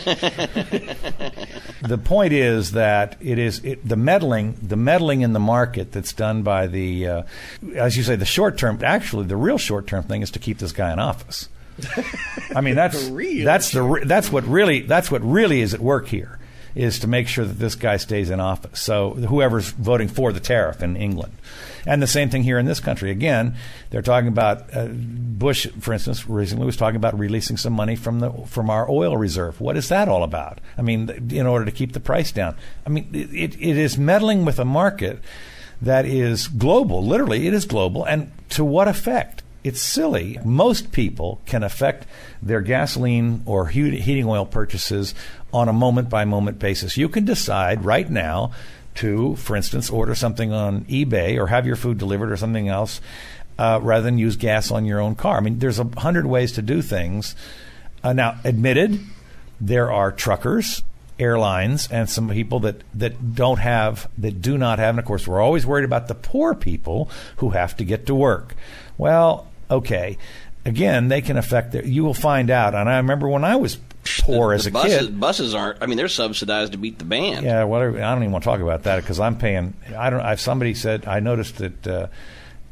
Speaker 2: The point is that the meddling in the market that's done by as you say, the short term. Actually, the real short term thing is to keep this guy in office. I mean, that's what really is at work here, is to make sure that this guy stays in office. So whoever's voting for the tariff in England. And the same thing here in this country. Again, they're talking about Bush, for instance, recently was talking about releasing some money from our oil reserve. What is that all about? I mean, in order to keep the price down. I mean, it is meddling with a market that is global. Literally, it is global. And to what effect? It's silly. Most people can affect their gasoline or heating oil purchases on a moment-by-moment basis. You can decide right now to, for instance, order something on eBay or have your food delivered or something else rather than use gas on your own car. I mean, there's 100 ways to do things. Now, admitted, there are truckers, airlines, and some people that do not have, and of course, we're always worried about the poor people who have to get to work. Well, okay. Again, they can affect you will find out. And I remember when I was poor as a kid.
Speaker 3: Buses aren't. I mean, they're subsidized to beat the band.
Speaker 2: Yeah, whatever. I don't even want to talk about that because I'm paying. Somebody said I noticed that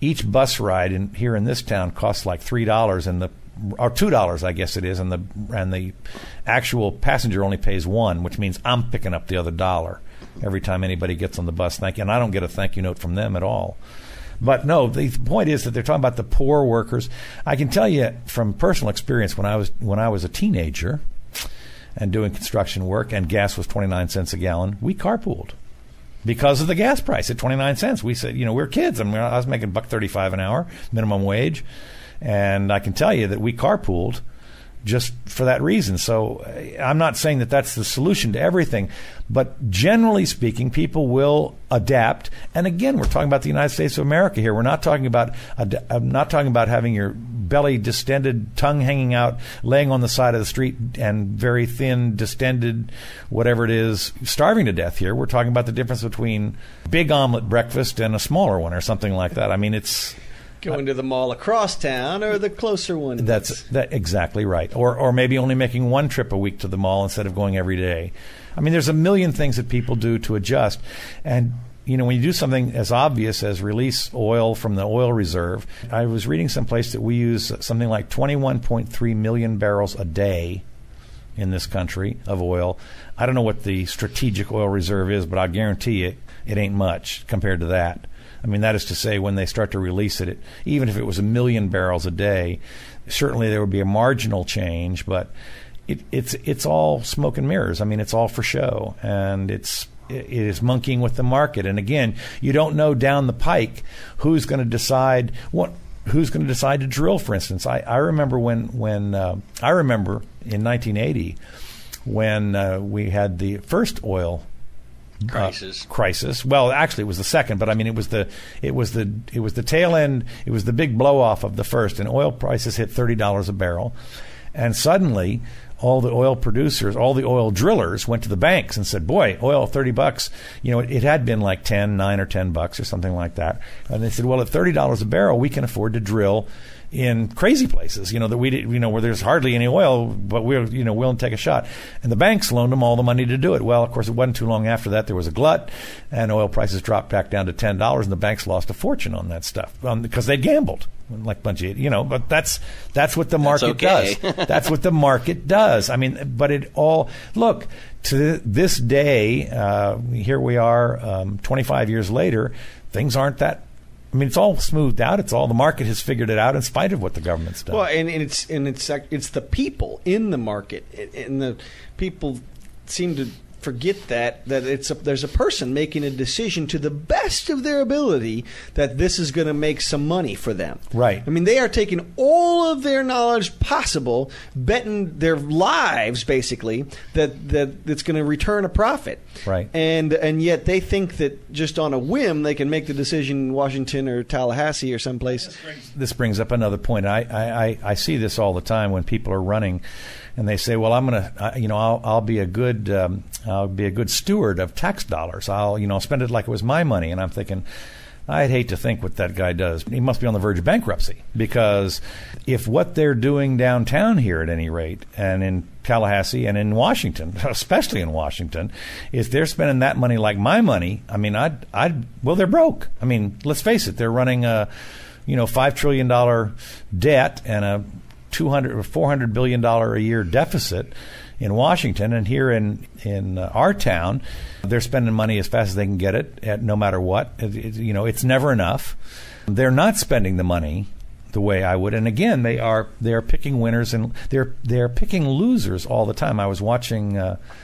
Speaker 2: each bus ride here in this town costs like $3 or $2, I guess it is, and the actual passenger only pays $1, which means I'm picking up the other $1 every time anybody gets on the bus. Thank you, and I don't get a thank you note from them at all. But no, the point is that they're talking about the poor workers. I can tell you from personal experience, when I was a teenager and doing construction work, and gas was 29 cents a gallon, we carpooled. Because of the gas price at 29 cents. We said, we're kids. I was making $1.35 an hour, minimum wage. And I can tell you that we carpooled just for that reason. So I'm not saying that that's the solution to everything. But generally speaking, people will adapt. And again, we're talking about the United States of America here. We're not talking about having your belly distended, tongue hanging out, laying on the side of the street, and very thin, distended, whatever it is, starving to death here. We're talking about the difference between big omelet breakfast and a smaller one or something like that. I mean, it's
Speaker 1: going to the mall across town or the closer one.
Speaker 2: That's exactly right. Or maybe only making one trip a week to the mall instead of going every day. I mean, there's a million things that people do to adjust. And, when you do something as obvious as release oil from the oil reserve, I was reading someplace that we use something like 21.3 million barrels a day in this country of oil. I don't know what the strategic oil reserve is, but I guarantee it ain't much compared to that. I mean, that is to say, when they start to release it, even if it was 1 million barrels a day, certainly there would be a marginal change, but it's all smoke and mirrors. I mean, it's all for show, and it is monkeying with the market. And again, you don't know down the pike who's going to decide to drill. For instance, I remember when I remember in 1980 when we had the first oil crisis. Well, actually, it was the second, but I mean, it was the tail end. It was the big blow off of the first, and oil prices hit $30 a barrel, and suddenly all the oil producers, all the oil drillers went to the banks and said, "Boy, oil $30. It had been like $9 or $10 or something like that." And they said, "Well, at $30 a barrel, we can afford to drill in crazy places, that we did, where there's hardly any oil, but we're, willing to take a shot." And the banks loaned them all the money to do it. Well, of course, it wasn't too long after that there was a glut, and oil prices dropped back down to $10, and the banks lost a fortune on that stuff because they gambled like a bunch of, But that's what the market does. That's what the market does. I mean, but look, to this day, here we are, 25 years later, things aren't that. I mean, it's all smoothed out. The market has figured it out in spite of what the government's done.
Speaker 1: Well, and it's the people in the market, and the people seem to forget that there's a person making a decision to the best of their ability that this is going to make some money for them.
Speaker 2: Right.
Speaker 1: I mean, they are taking all of their knowledge possible, betting their lives basically that it's going to return a profit.
Speaker 2: Right.
Speaker 1: And yet they think that just on a whim they can make the decision in Washington or Tallahassee or someplace.
Speaker 2: This brings up another point. I see this all the time when people are running, and they say, "Well, I'm going to, I'll be a good steward of tax dollars. I'll spend it like it was my money." And I'm thinking, I'd hate to think what that guy does. He must be on the verge of bankruptcy, because if what they're doing downtown here, at any rate, and in Tallahassee and in Washington, especially in Washington, if they're spending that money like my money, I mean, well, they're broke. I mean, let's face it, they're running a, $5 trillion debt and a $200 or $400 billion a year deficit in Washington, and here in our town, they're spending money as fast as they can get it, no matter what. It's never enough. They're not spending the money the way I would, and again, they are picking winners and they're picking losers all the time. I was watching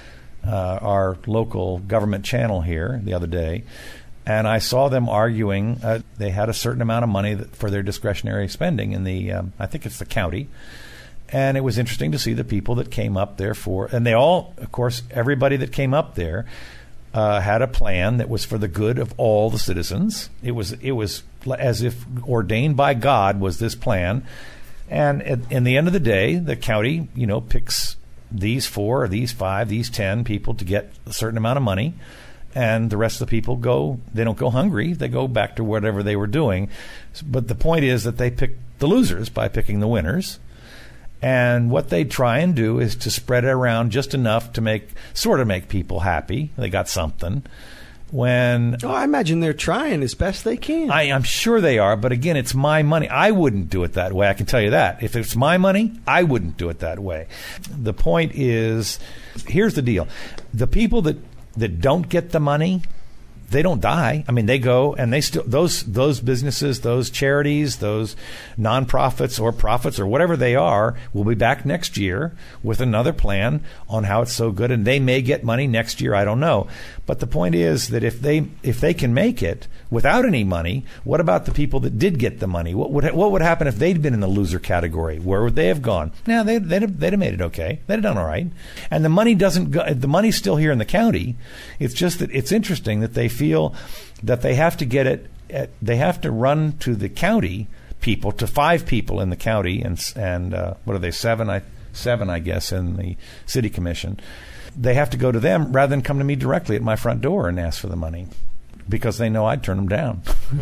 Speaker 2: our local government channel here the other day, and I saw them arguing. They had a certain amount of money for their discretionary spending in the, I think it's the county. And it was interesting to see the people that came up there and they all, of course, everybody that came up there had a plan that was for the good of all the citizens. It was as if ordained by God was this plan. And in the end of the day, the county, picks these 4 or these 5, these 10 people to get a certain amount of money. And the rest of the people they don't go hungry. They go back to whatever they were doing. But the point is that they pick the losers by picking the winners. And what they try and do is to spread it around just enough to make people happy. They got something. when
Speaker 1: I imagine they're trying as best they can.
Speaker 2: I'm sure they are, but again, it's my money. I wouldn't do it that way. I can tell you that. If it's my money, I wouldn't do it that way. The point is, here's the deal. The people that don't get the money, they don't die. I mean, they go and they still, those businesses, those charities, those nonprofits or profits or whatever they are, will be back next year with another plan on how it's so good, and they may get money next year. I don't know. But the point is that if they can make it without any money, what about the people that did get the money? What would happen if they'd been in the loser category? Where would they have gone? Now they'd have made it okay. They'd have done all right. And the money doesn't go. The money's still here in the county. It's just that it's interesting that they feel that they have to get it. They have to run to the county people, to 5 people in the county, and what are they, 7, I guess, in the city commission. They have to go to them rather than come to me directly at my front door and ask for the money, because they know I'd turn them down.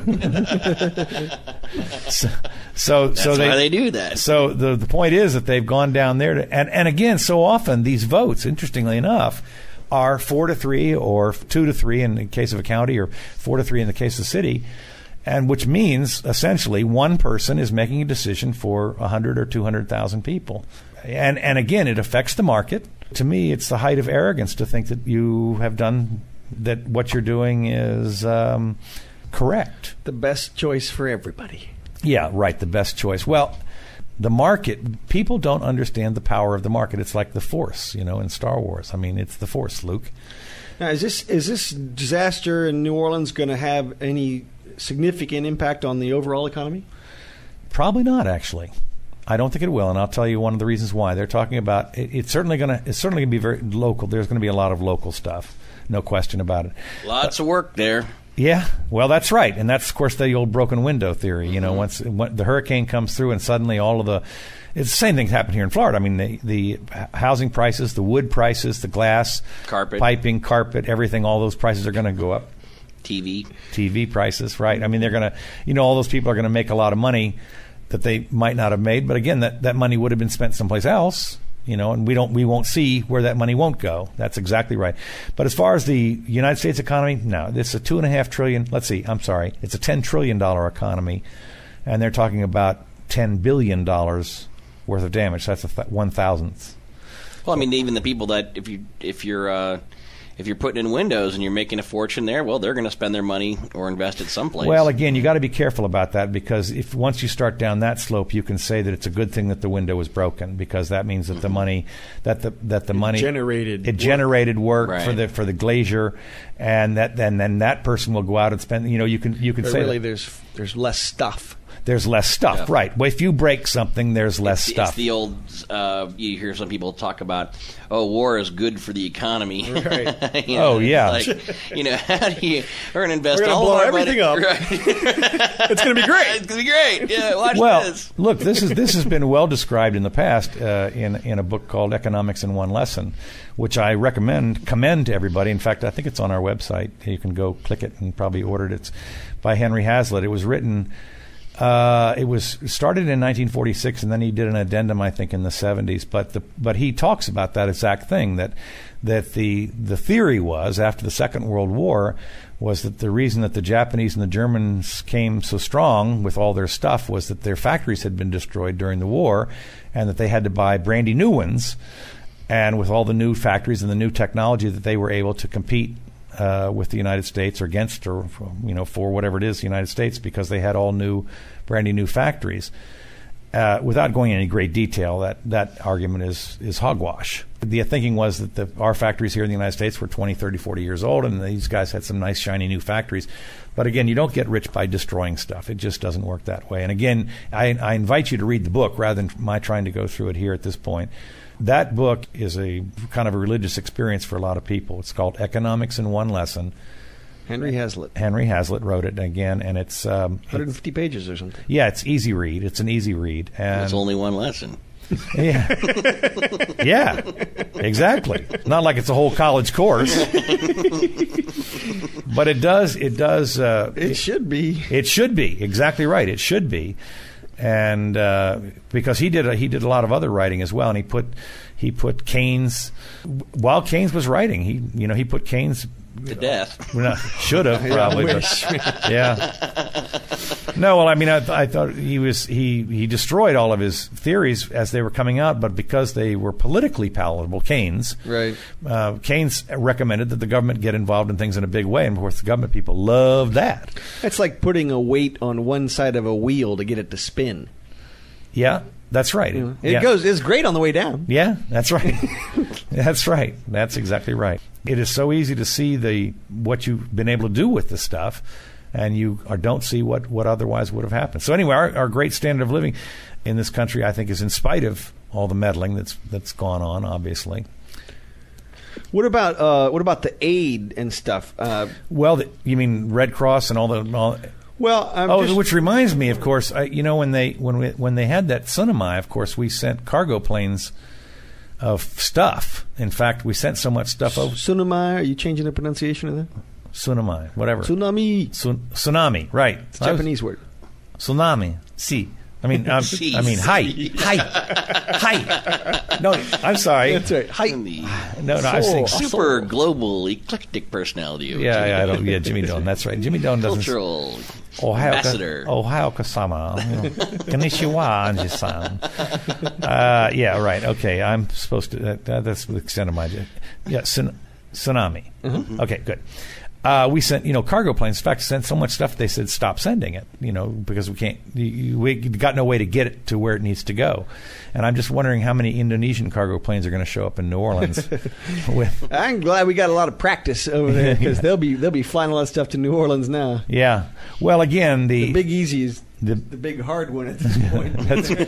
Speaker 2: so
Speaker 3: That's why they do that.
Speaker 2: So the point is that they've gone down there and again, so often these votes, interestingly enough, are 4-3 or 2-3 in the case of a county, or 4-3 in the case of the city, and which means essentially one person is making a decision for 100 or 200,000 people. And again, it affects the market. To me, it's the height of arrogance to think that you have done that. What you're doing is correct.
Speaker 1: The best choice for everybody.
Speaker 2: Yeah, right. The best choice. Well, the market, people don't understand the power of the market. It's like the Force, in Star Wars. I mean, it's the Force, Luke.
Speaker 1: Now, is this disaster in New Orleans going to have any significant impact on the overall economy?
Speaker 2: Probably not, actually. I don't think it will, and I'll tell you one of the reasons why. They're talking about it's certainly going to be very local. There's going to be a lot of local stuff, no question about it.
Speaker 3: Lots of work there.
Speaker 2: Yeah, well, that's right, and that's of course the old broken window theory. Once the hurricane comes through, and suddenly it's the same thing happened here in Florida. I mean, the housing prices, the wood prices, the glass, piping, carpet, everything. All those prices are going to go up. TV prices, right? I mean, they're going to, all those people are going to make a lot of money that they might not have made, but again, that money would have been spent someplace else, and we won't see where that money won't go. That's exactly right. But as far as the United States economy, no, it's a $2.5 trillion. Let's see, I'm sorry, it's a $10 trillion economy, and they're talking about $10 billion worth of damage. That's 1/1000th.
Speaker 3: Well, I mean, even the people that if you're putting in windows and you're making a fortune there, well, they're going to spend their money or invest it someplace.
Speaker 2: Well, again, you got to be careful about that, because if once you start down that slope, you can say that it's a good thing that the window was broken, because that means that the money generated work
Speaker 3: right.
Speaker 2: for the glazier, and then that person will go out and spend. You can
Speaker 1: but
Speaker 2: say
Speaker 1: really there's less stuff.
Speaker 2: There's less stuff,
Speaker 3: yeah.
Speaker 2: Right. Well, if you break something, there's less stuff.
Speaker 3: It's the old, you hear some people talk about, war is good for the economy.
Speaker 1: Right.
Speaker 2: Yeah.
Speaker 3: Like, how do you, we're going to invest
Speaker 1: we're
Speaker 3: all
Speaker 1: blow
Speaker 3: of our
Speaker 1: everything
Speaker 3: money.
Speaker 1: up.
Speaker 3: Right.
Speaker 1: It's going to be great.
Speaker 3: It's going to be great. Yeah, watch this.
Speaker 2: Look, this has been well described in the past in a book called Economics in One Lesson, which I commend to everybody. In fact, I think it's on our website. You can go click it and probably order it. It's by Henry Hazlitt. It was written... it was started in 1946, and then he did an addendum, I think, in the 70s. But he talks about that exact thing, that the theory was, after the Second World War, was that the reason that the Japanese and the Germans came so strong with all their stuff was that their factories had been destroyed during the war, and that they had to buy brandy new ones. And with all the new factories and the new technology, that they were able to compete with the United States or against, or for whatever it is, the United States, because they had all brandy new factories. Without going into any great detail, that argument is hogwash. The thinking was that our factories here in the United States were 20, 30, 40 years old, and these guys had some nice, shiny new factories. But again, you don't get rich by destroying stuff. It just doesn't work that way. And again, I invite you to read the book rather than my trying to go through it here at this point. That book is a kind of a religious experience for a lot of people. It's called Economics in One Lesson.
Speaker 1: Henry Hazlitt.
Speaker 2: Henry Hazlitt wrote it again, and it's
Speaker 1: 150 pages or something.
Speaker 2: Yeah, it's easy read. It's an easy read, and
Speaker 3: it's only one lesson.
Speaker 2: Yeah, yeah, exactly. Not like it's a whole college course, but it does. It should be.
Speaker 1: It should be
Speaker 2: exactly right. It should be. and because he did a lot of other writing as well, and he put Keynes while Keynes was writing. He put Keynes
Speaker 3: to death.
Speaker 2: Should have probably, but, yeah. No, well, I mean, I thought he destroyed all of his theories as they were coming out, but because they were politically palatable, Keynes recommended that the government get involved in things in a big way, and of course, the government people love that.
Speaker 1: It's like putting a weight on one side of a wheel to get it to spin.
Speaker 2: Yeah. That's right.
Speaker 1: It's great on the way down.
Speaker 2: Yeah, that's right. That's right. That's exactly right. It is so easy to see what you've been able to do with the stuff, and you don't see what otherwise would have happened. So anyway, our great standard of living in this country, I think, is in spite of all the meddling that's gone on, obviously.
Speaker 1: What about the aid and stuff?
Speaker 2: You mean Red Cross and all the.
Speaker 1: Well,
Speaker 2: which reminds me, of course, when they had that tsunami, of course, we sent cargo planes of stuff. In fact, we sent so much stuff over.
Speaker 1: Tsunami? Are you changing the pronunciation of that?
Speaker 2: Tsunami, whatever.
Speaker 1: Tsunami.
Speaker 2: Tsunami, right?
Speaker 1: It's a Japanese word.
Speaker 2: Tsunami. Si. Hi. No, I'm sorry.
Speaker 1: That's right. Hi.
Speaker 2: No, I was saying
Speaker 3: super global, eclectic personality.
Speaker 2: Yeah, Jimmy Doan. That's right. Jimmy Doan doesn't.
Speaker 3: Cultural ambassador.
Speaker 2: Ohio-kasama. Konnichiwa, Anji-san. Yeah, right. Okay, I'm supposed to. That's the extent of my. Yeah, tsunami.
Speaker 1: Mm-hmm.
Speaker 2: Okay, good. We sent, cargo planes. In fact, sent so much stuff they said stop sending it, because we can't. We got no way to get it to where it needs to go, and I'm just wondering how many Indonesian cargo planes are going to show up in New Orleans.
Speaker 1: I'm glad we got a lot of practice over there because they'll be flying a lot of stuff to New Orleans now.
Speaker 2: Yeah. Well, again, the
Speaker 1: Big Easy is the big hard one at this point.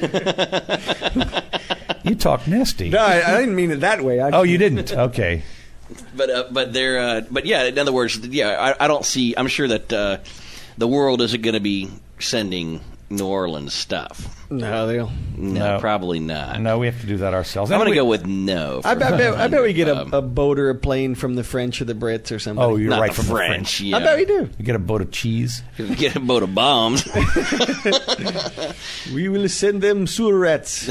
Speaker 2: You talk nasty.
Speaker 1: No, I didn't mean it that way.
Speaker 2: Oh, you didn't? Okay.
Speaker 3: But yeah. In other words, yeah. I don't see. I'm sure that the world isn't going to be sending New Orleans stuff.
Speaker 1: No,
Speaker 3: probably not.
Speaker 2: No, we have to do that ourselves.
Speaker 3: I'm going to go with no.
Speaker 1: I bet we get a boat or a plane from the French or the Brits or something.
Speaker 2: Oh, you're
Speaker 3: not
Speaker 2: right.
Speaker 3: From the French. Yeah.
Speaker 1: I bet we do.
Speaker 2: You get a boat of cheese.
Speaker 3: You get a boat of bombs.
Speaker 1: We will send them surets.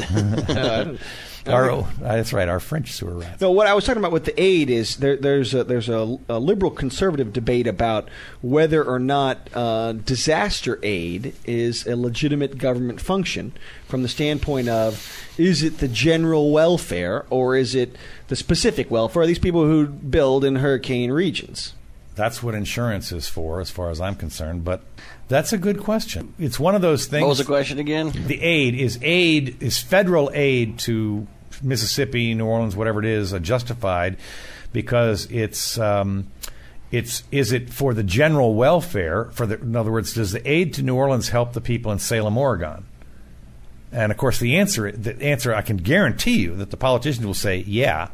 Speaker 2: That's right, our French sewer rats.
Speaker 1: No, what I was talking about with the aid is there's a liberal conservative debate about whether or not disaster aid is a legitimate government function from the standpoint of, is it the general welfare or is it the specific welfare of these people who build in hurricane regions?
Speaker 2: That's what insurance is for, as far as I'm concerned. But that's a good question. It's one of those things.
Speaker 3: What was the question again?
Speaker 2: The aid is federal aid to Mississippi, New Orleans, whatever it is, justified because is it for the general welfare? In other words, does the aid to New Orleans help the people in Salem, Oregon? And of course, the answer I can guarantee you that the politicians will say, yeah.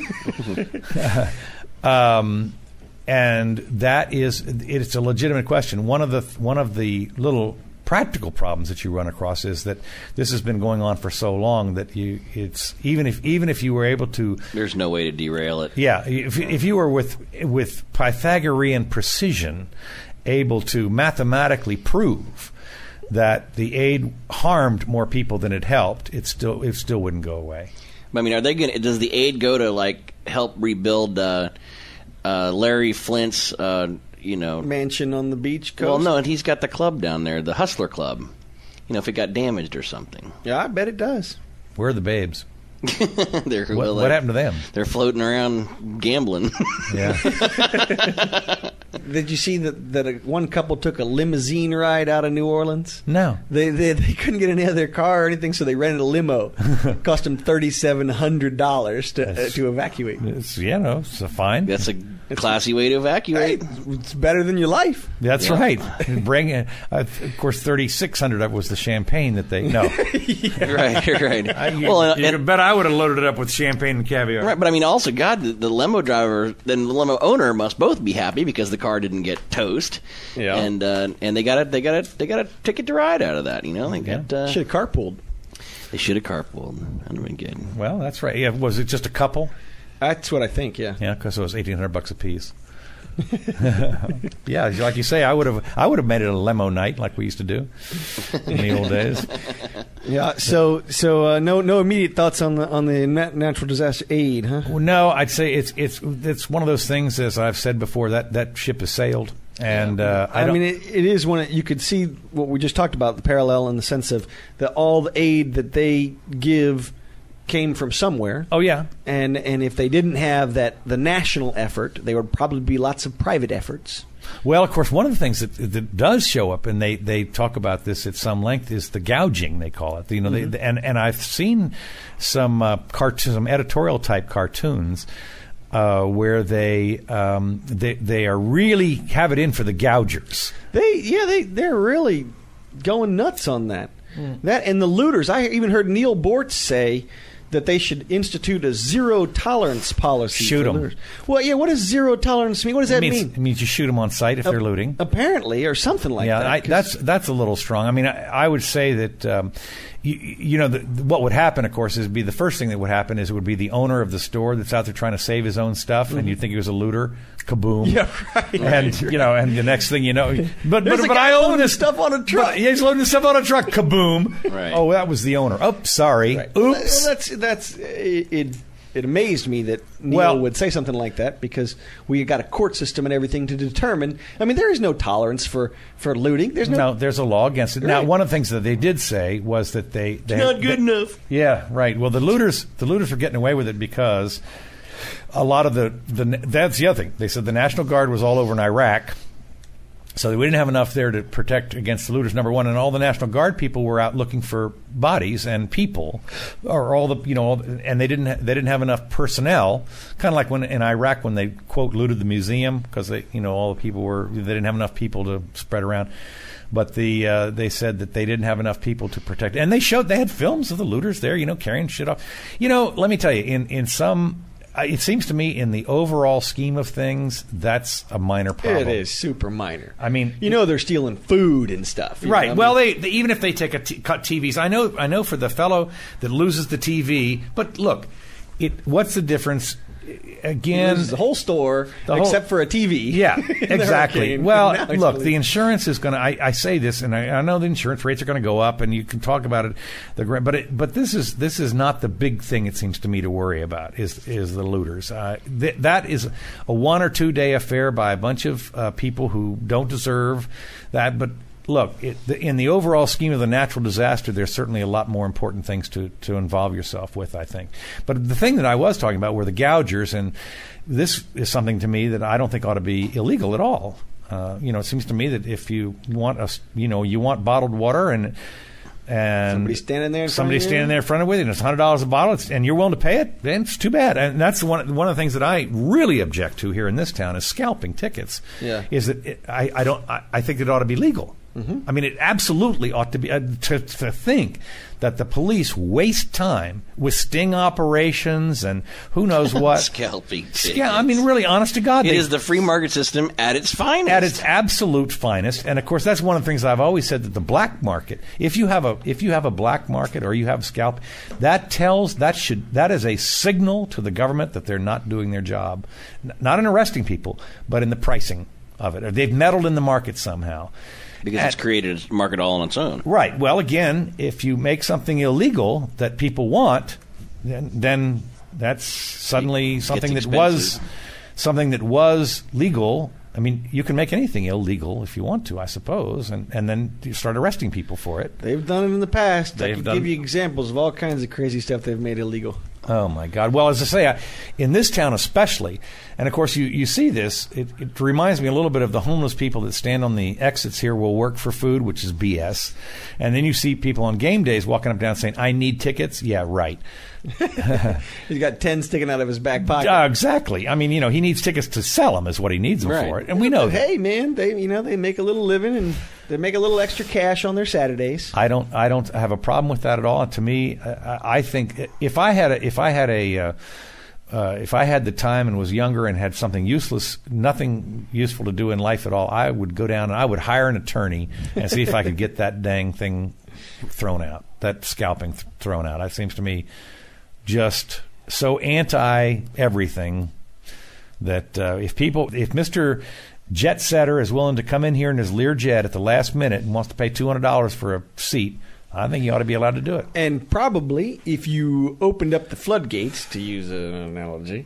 Speaker 2: And it's a legitimate question. One of the little practical problems that you run across is that this has been going on for so long that it's even if you were able to,
Speaker 3: there's no way to derail it.
Speaker 2: Yeah, if you were with Pythagorean precision able to mathematically prove that the aid harmed more people than it helped, it still wouldn't go away.
Speaker 3: I mean, does the aid go to help rebuild Larry Flint's
Speaker 1: mansion on the beach coast?
Speaker 3: Well, no, and he's got the club down there, the Hustler Club. If it got damaged or something.
Speaker 1: Yeah, I bet it does.
Speaker 2: Where are the babes?
Speaker 3: What
Speaker 2: happened to them?
Speaker 3: They're floating around gambling.
Speaker 2: Yeah.
Speaker 1: Did you see that one couple took a limousine ride out of New Orleans?
Speaker 2: No.
Speaker 1: They couldn't get any other car or anything, so they rented a limo. It cost them $3,700 to evacuate.
Speaker 2: It's a fine.
Speaker 3: That's a classy way to evacuate.
Speaker 1: Hey, it's better than your life.
Speaker 2: That's right. Bring of course, $3,600 of it was the champagne that they
Speaker 3: Right.
Speaker 2: You bet I would have loaded it up with champagne and caviar.
Speaker 3: Right, but I mean, also, God, the limo driver, then the limo owner must both be happy because the car didn't get toast.
Speaker 1: Yeah,
Speaker 3: and they got a ticket to ride out of that. They got
Speaker 1: should have carpooled.
Speaker 3: They should have carpooled. That'd have been good.
Speaker 2: Well, that's right. Yeah, was it just a couple?
Speaker 1: That's what I think. Yeah.
Speaker 2: Yeah, because it was $1,800 a piece. Yeah, like you say, I would have made it a limo night like we used to do in the old days.
Speaker 1: Yeah. So no immediate thoughts on the natural disaster aid, huh?
Speaker 2: Well, no, I'd say it's one of those things, as I've said before, that ship has sailed. And
Speaker 1: I mean, it is one. You could see what we just talked about, the parallel in the sense of that all the aid that they give came from somewhere.
Speaker 2: Oh yeah,
Speaker 1: and if they didn't have the national effort, there would probably be lots of private efforts.
Speaker 2: Well, of course, one of the things that does show up, and they talk about this at some length, is the gouging, they call it. You know, and I've seen some editorial type cartoons where they are really have it in for the gougers.
Speaker 1: They're really going nuts on that. That and the looters. I even heard Neil Bortz say that they should institute a zero tolerance policy.
Speaker 2: Shoot them.
Speaker 1: Looters. Well, yeah. What does zero tolerance mean? What does that mean?
Speaker 2: It means you shoot them on sight if they're looting.
Speaker 1: Apparently, or something like that.
Speaker 2: Yeah, that's a little strong. I mean, I would say that what would happen, of course, is the first thing that would happen is it would be the owner of the store that's out there trying to save his own stuff, and you'd think he was a looter. Kaboom!
Speaker 1: Yeah, right.
Speaker 2: And and the next thing you know, but
Speaker 1: I own this stuff on a truck.
Speaker 2: He's loading stuff on a truck. Kaboom!
Speaker 3: Right.
Speaker 2: Oh, that was the owner. Oh, sorry.
Speaker 1: Right.
Speaker 2: Oops.
Speaker 1: Well, that's it. It amazed me that Neil would say something like that because we got a court system and everything to determine. I mean, there is no tolerance for looting. There's
Speaker 2: there's a law against it. Right. Now, one of the things that they did say was that it's
Speaker 1: not good enough.
Speaker 2: Yeah, right. Well, the looters were getting away with it because a lot of that's the other thing. They said the National Guard was all over in Iraq. So we didn't have enough there to protect against the looters, number one, and all the National Guard people were out looking for bodies and people, or and they didn't have enough personnel. Kind of like when in Iraq when they quote looted the museum because all the people they didn't have enough people to spread around. But they said that they didn't have enough people to protect, and they had films of the looters there, carrying shit off. Let me tell you, in some. It seems to me, in the overall scheme of things, that's a minor problem.
Speaker 1: It is super minor.
Speaker 2: I mean,
Speaker 1: they're stealing food and stuff,
Speaker 2: right? Well, they even if they take cut TVs, I know for the fellow that loses the TV. But look, what's the difference? Again,
Speaker 1: loses the whole store except for a TV.
Speaker 2: Yeah, exactly. Well, look, the insurance is going to. I say this, and I know the insurance rates are going to go up, and you can talk about it. But this is not the big thing. It seems to me to worry about is the looters. That is a 1 or 2 day affair by a bunch of people who don't deserve that, but. Look, in the overall scheme of the natural disaster, there's certainly a lot more important things to involve yourself with, I think. But the thing that I was talking about were the gougers, and this is something to me that I don't think ought to be illegal at all. It seems to me that if you want you want bottled water and
Speaker 1: somebody standing there in front
Speaker 2: of you, and it's $100 a bottle, and you're willing to pay it, then it's too bad. And that's one of the things that I really object to here in this town is scalping tickets.
Speaker 1: Yeah.
Speaker 2: Is that I think it ought to be legal. Mm-hmm. I mean, it absolutely ought to be to think that the police waste time with sting operations and who knows what.
Speaker 3: Scalping tickets.
Speaker 2: I mean, really, honest to God.
Speaker 3: It is the free market system at its finest.
Speaker 2: At its absolute finest. And, of course, that's one of the things I've always said, that the black market, if you have a black market or you have scalp, that is a signal to the government that they're not doing their job. Not in arresting people, but in the pricing of it. Or they've meddled in the market somehow.
Speaker 3: Because it's created a market all on its own.
Speaker 2: Right. Well, again, if you make something illegal that people want, then that's suddenly something that was legal. I mean, you can make anything illegal if you want to, I suppose, and then you start arresting people for it.
Speaker 1: They've done it in the past. I can give you examples of all kinds of crazy stuff they've made illegal.
Speaker 2: Oh, my God. Well, as I say, in this town especially, and, of course, you see this, it reminds me a little bit of the homeless people that stand on the exits here will work for food, which is BS. And then you see people on game days walking up and down saying, I need tickets. Yeah, right.
Speaker 1: He's got 10 sticking out of his back pocket.
Speaker 2: Exactly. I mean, he needs tickets to sell them is what he needs them for. And we know that.
Speaker 1: Hey, man, they make a little living and they make a little extra cash on their Saturdays.
Speaker 2: I don't have a problem with that at all. And to me, I think if I had the time and was younger and had nothing useful to do in life at all, I would go down and I would hire an attorney and see if I could get that dang thing thrown out, that scalping thrown out. It seems to me just so anti everything That if Mr. Jet Setter is willing to come in here in his Learjet at the last minute and wants to pay $200 for a seat, I think he ought to be allowed to do it.
Speaker 1: And probably, if you opened up the floodgates, to use an analogy,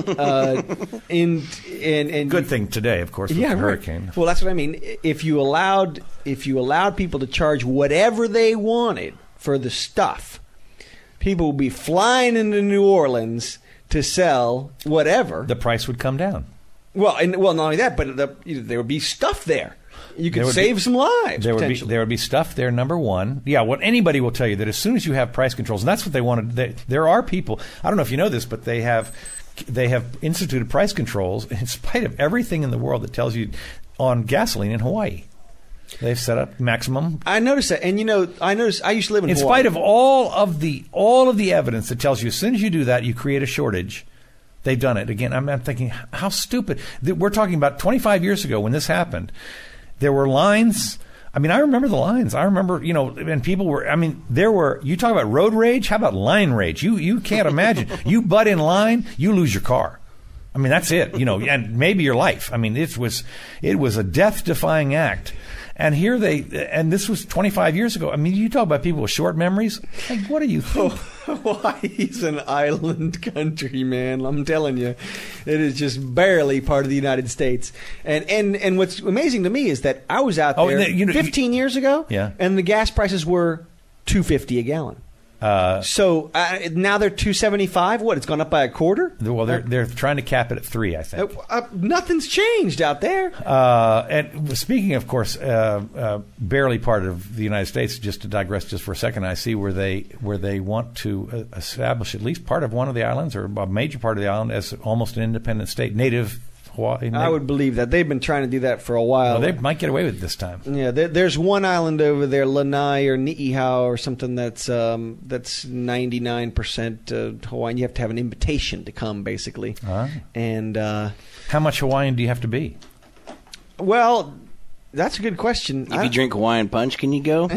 Speaker 1: and
Speaker 2: good thing today, of course, with the hurricane.
Speaker 1: Right. Well, that's what I mean. If you allowed people to charge whatever they wanted for the stuff, people would be flying into New Orleans to sell whatever.
Speaker 2: The price would come down.
Speaker 1: Well, not only that, but there would be stuff there. You could save some lives, potentially.
Speaker 2: There would be stuff there, number one. Yeah, what anybody will tell you, that as soon as you have price controls, and that's what they wanted. There are people, I don't know if you know this, but they have instituted price controls in spite of everything in the world that tells you on gasoline in Hawaii. They've set up maximum.
Speaker 1: I noticed that, and I used to live in Hawaii.
Speaker 2: In spite of all of the evidence that tells you as soon as you do that, you create a shortage. They've done it again. I'm thinking, how stupid. We're talking about 25 years ago when this happened. There were lines. I mean, I remember the lines. I remember, and people were, you talk about road rage. How about line rage? You can't imagine. You butt in line, you lose your car. I mean, that's it, and maybe your life. I mean, it was a death-defying act. And and this was 25 years ago. I mean, you talk about people with short memories. Like, what do you think?
Speaker 1: Hawaii's an island country, man. I'm telling you, it is just barely part of the United States. And what's amazing to me is that I was out there 15 years ago, and the gas prices were $2.50 a gallon. So now they're $2.75. What? It's gone up by a quarter.
Speaker 2: Well, they're trying to cap it at $3, I think.
Speaker 1: Nothing's changed out there.
Speaker 2: And speaking, of course, barely part of the United States. Just to digress, just for a second, I see where they want to establish at least part of one of the islands, or a major part of the island, as almost an independent state, native. Hawaii.
Speaker 1: I would believe that. They've been trying to do that for a while.
Speaker 2: Well, they might get away with it this time.
Speaker 1: Yeah, there's one island over there, Lanai or Ni'ihau or something that's 99% Hawaiian. You have to have an invitation to come, basically. And
Speaker 2: how much Hawaiian do you have to be?
Speaker 1: Well, that's a good question.
Speaker 3: If you drink Hawaiian punch, can you go?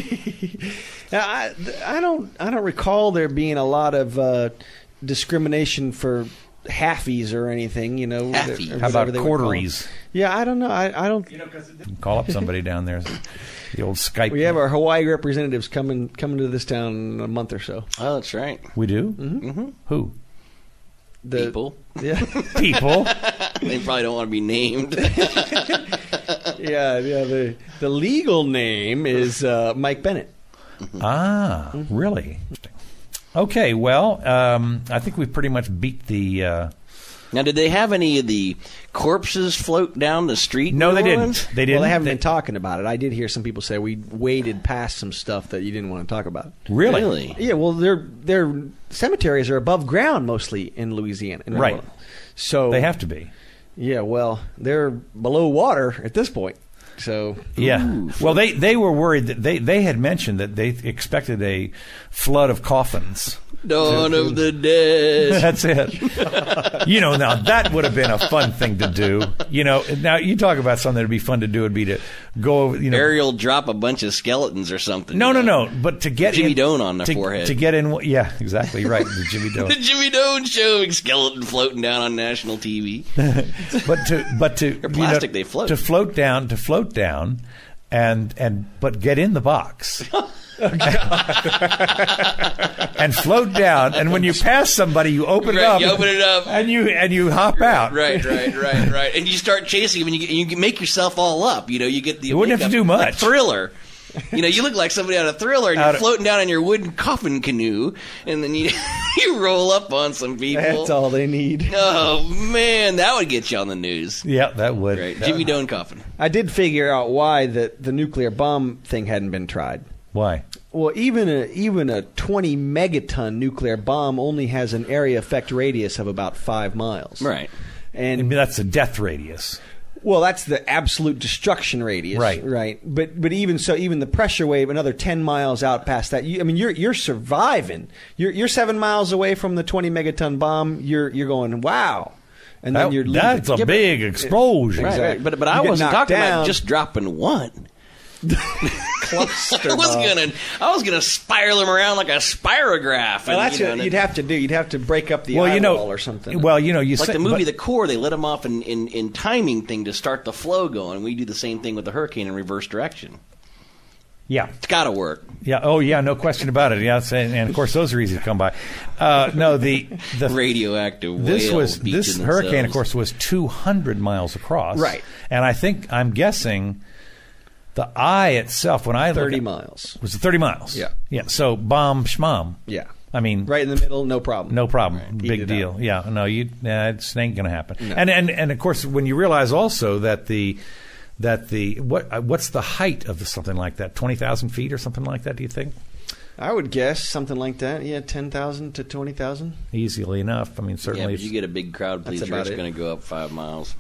Speaker 1: I don't recall there being a lot of discrimination for halfies or anything,
Speaker 3: Halfie.
Speaker 2: How about quarteries?
Speaker 1: Yeah, I don't know. I don't.
Speaker 2: Call up somebody down there. The old Skype.
Speaker 1: We have our Hawaii representatives coming to this town in a month or so.
Speaker 3: Oh, that's right.
Speaker 2: We do?
Speaker 1: Mm-hmm.
Speaker 2: Who?
Speaker 3: People.
Speaker 1: Yeah.
Speaker 2: People.
Speaker 3: They probably don't want to be named.
Speaker 1: Yeah. The legal name is Mike Bennett.
Speaker 2: Really? Okay, well, I think we've pretty much beat the...
Speaker 3: Now, did they have any of the corpses float down the street?
Speaker 2: No, they didn't. They didn't.
Speaker 1: Well, they haven't been talking about it. I did hear some people say we waded past some stuff that you didn't want to talk about.
Speaker 2: Really?
Speaker 1: Yeah, well, their cemeteries are above ground mostly in Louisiana.
Speaker 2: Right.
Speaker 1: So
Speaker 2: they have to be.
Speaker 1: Yeah, well, they're below water at this point. So
Speaker 2: yeah, well, they were worried that they had mentioned that they expected a flood of coffins.
Speaker 3: Dawn of the Dead.
Speaker 2: That's it. Now that would have been a fun thing to do. Now you talk about something that'd be fun to do. It'd be to go over.
Speaker 3: Ariel drop a bunch of skeletons or something.
Speaker 2: No. But to get
Speaker 3: Jimmy Doan on their forehead.
Speaker 2: To get in, yeah, exactly right. The Jimmy Doan.
Speaker 3: The Jimmy Doan show, skeleton floating down on national TV.
Speaker 2: but to
Speaker 3: they're plastic, they float.
Speaker 2: To float down, but get in the box. And float down, and when you pass somebody, you open it up.
Speaker 3: You open it up,
Speaker 2: and you hop out.
Speaker 3: Right. And you start chasing them, and you make yourself all up. You get the.
Speaker 2: You wouldn't have to do much.
Speaker 3: Like Thriller. You look like somebody out of Thriller, and you're floating down in your wooden coffin canoe, and then you roll up on some people.
Speaker 1: That's all they need.
Speaker 3: Oh man, that would get you on the news.
Speaker 2: Yeah, that would.
Speaker 3: Right. Jimmy Doan coffin.
Speaker 1: I did figure out why the nuclear bomb thing hadn't been tried.
Speaker 2: Why?
Speaker 1: Well, even a 20 megaton nuclear bomb only has an area effect radius of about 5 miles.
Speaker 3: Right.
Speaker 2: And that's the death radius.
Speaker 1: Well, that's the absolute destruction radius. Right. But even so, even the pressure wave, another 10 miles out past that, you're surviving. You're 7 miles away from the 20 megaton bomb. You're going, wow. And then you're leaving.
Speaker 2: That's a big explosion.
Speaker 1: Exactly.
Speaker 3: But I wasn't talking about just dropping one.
Speaker 1: Cluster
Speaker 3: I
Speaker 1: bomb.
Speaker 3: was gonna spiral them around like a spirograph.
Speaker 1: Well,
Speaker 3: and,
Speaker 1: that's what you'd have to do. You'd have to break up the
Speaker 2: Well,
Speaker 1: eyeball or something.
Speaker 2: Well, you
Speaker 3: like
Speaker 2: say,
Speaker 3: the movie
Speaker 2: but-
Speaker 3: The Core, they let them off in timing thing to start the flow going. We do the same thing with the hurricane in reverse direction.
Speaker 2: Yeah.
Speaker 3: It's got to work.
Speaker 2: Yeah. Oh, yeah. No question about it. Yeah. And of course, those are easy to come by. No, the
Speaker 3: Radioactive
Speaker 2: this
Speaker 3: whales
Speaker 2: was this
Speaker 3: beaching
Speaker 2: hurricane, of
Speaker 3: themselves.
Speaker 2: course, was 200 miles across.
Speaker 1: Right.
Speaker 2: And I'm guessing the eye itself when I
Speaker 1: 30
Speaker 2: look at,
Speaker 1: miles.
Speaker 2: was 30 miles.
Speaker 1: Yeah.
Speaker 2: Yeah. So bomb schmom.
Speaker 1: Yeah.
Speaker 2: I mean,
Speaker 1: Right in the middle, no problem.
Speaker 2: no problem.
Speaker 1: Eat
Speaker 2: Big
Speaker 1: it
Speaker 2: deal.
Speaker 1: up.
Speaker 2: Yeah. No, it ain't going to happen.
Speaker 1: No.
Speaker 2: And of course, when you realize also that what's the height of something like that? 20,000 feet or something like that? Do you think?
Speaker 1: I would guess something like that. Yeah, 10,000 to 20,000.
Speaker 2: Easily enough. I mean,
Speaker 3: Yeah,
Speaker 2: certainly.
Speaker 3: but you get a big crowd
Speaker 1: That's
Speaker 3: pleaser,
Speaker 1: about
Speaker 3: it's
Speaker 1: it.
Speaker 3: going to go up 5 miles.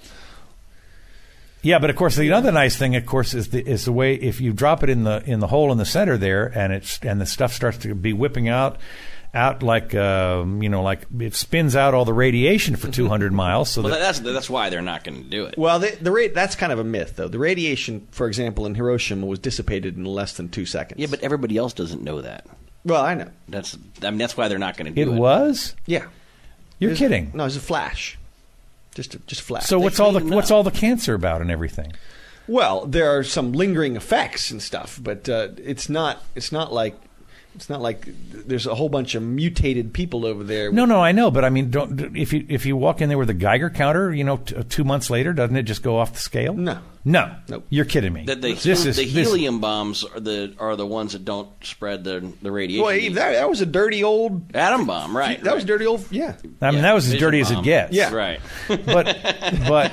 Speaker 2: Yeah, but of course the other nice thing, of course, is the way if you drop it in the hole in the center there, and the stuff starts to be whipping out like like it spins out all the radiation for 200 miles. So
Speaker 3: Well,
Speaker 2: that
Speaker 3: that's why they're not going to do it.
Speaker 1: Well, that's kind of a myth, though. The radiation, for example, in Hiroshima was dissipated in less than 2 seconds.
Speaker 3: Yeah, but everybody else doesn't know that.
Speaker 1: Well, I know.
Speaker 3: That's why they're not going to
Speaker 2: it
Speaker 3: do it.
Speaker 2: was.
Speaker 1: Yeah.
Speaker 2: You're
Speaker 1: There's-
Speaker 2: kidding.
Speaker 1: No, it's a flash. Just flash.
Speaker 2: So what's
Speaker 3: couldn't even
Speaker 2: what's
Speaker 3: know.
Speaker 2: all the cancer about and everything?
Speaker 1: Well, there are some lingering effects and stuff, but it's not like there's a whole bunch of mutated people over there.
Speaker 2: No, I know, but I mean, if you walk in there with a Geiger counter, 2 months later, doesn't it just go off the scale?
Speaker 1: No.
Speaker 2: Nope. You're kidding me.
Speaker 3: The
Speaker 2: This-
Speaker 3: helium bombs are the ones that don't spread the radiation.
Speaker 1: Well, that was a dirty old.
Speaker 3: Atom bomb, right?
Speaker 1: That was dirty old. Yeah.
Speaker 2: I mean,
Speaker 3: Yeah,
Speaker 2: that was as
Speaker 3: fission
Speaker 2: dirty as it
Speaker 3: bomb.
Speaker 2: gets.
Speaker 1: Yeah.
Speaker 3: Right.
Speaker 2: But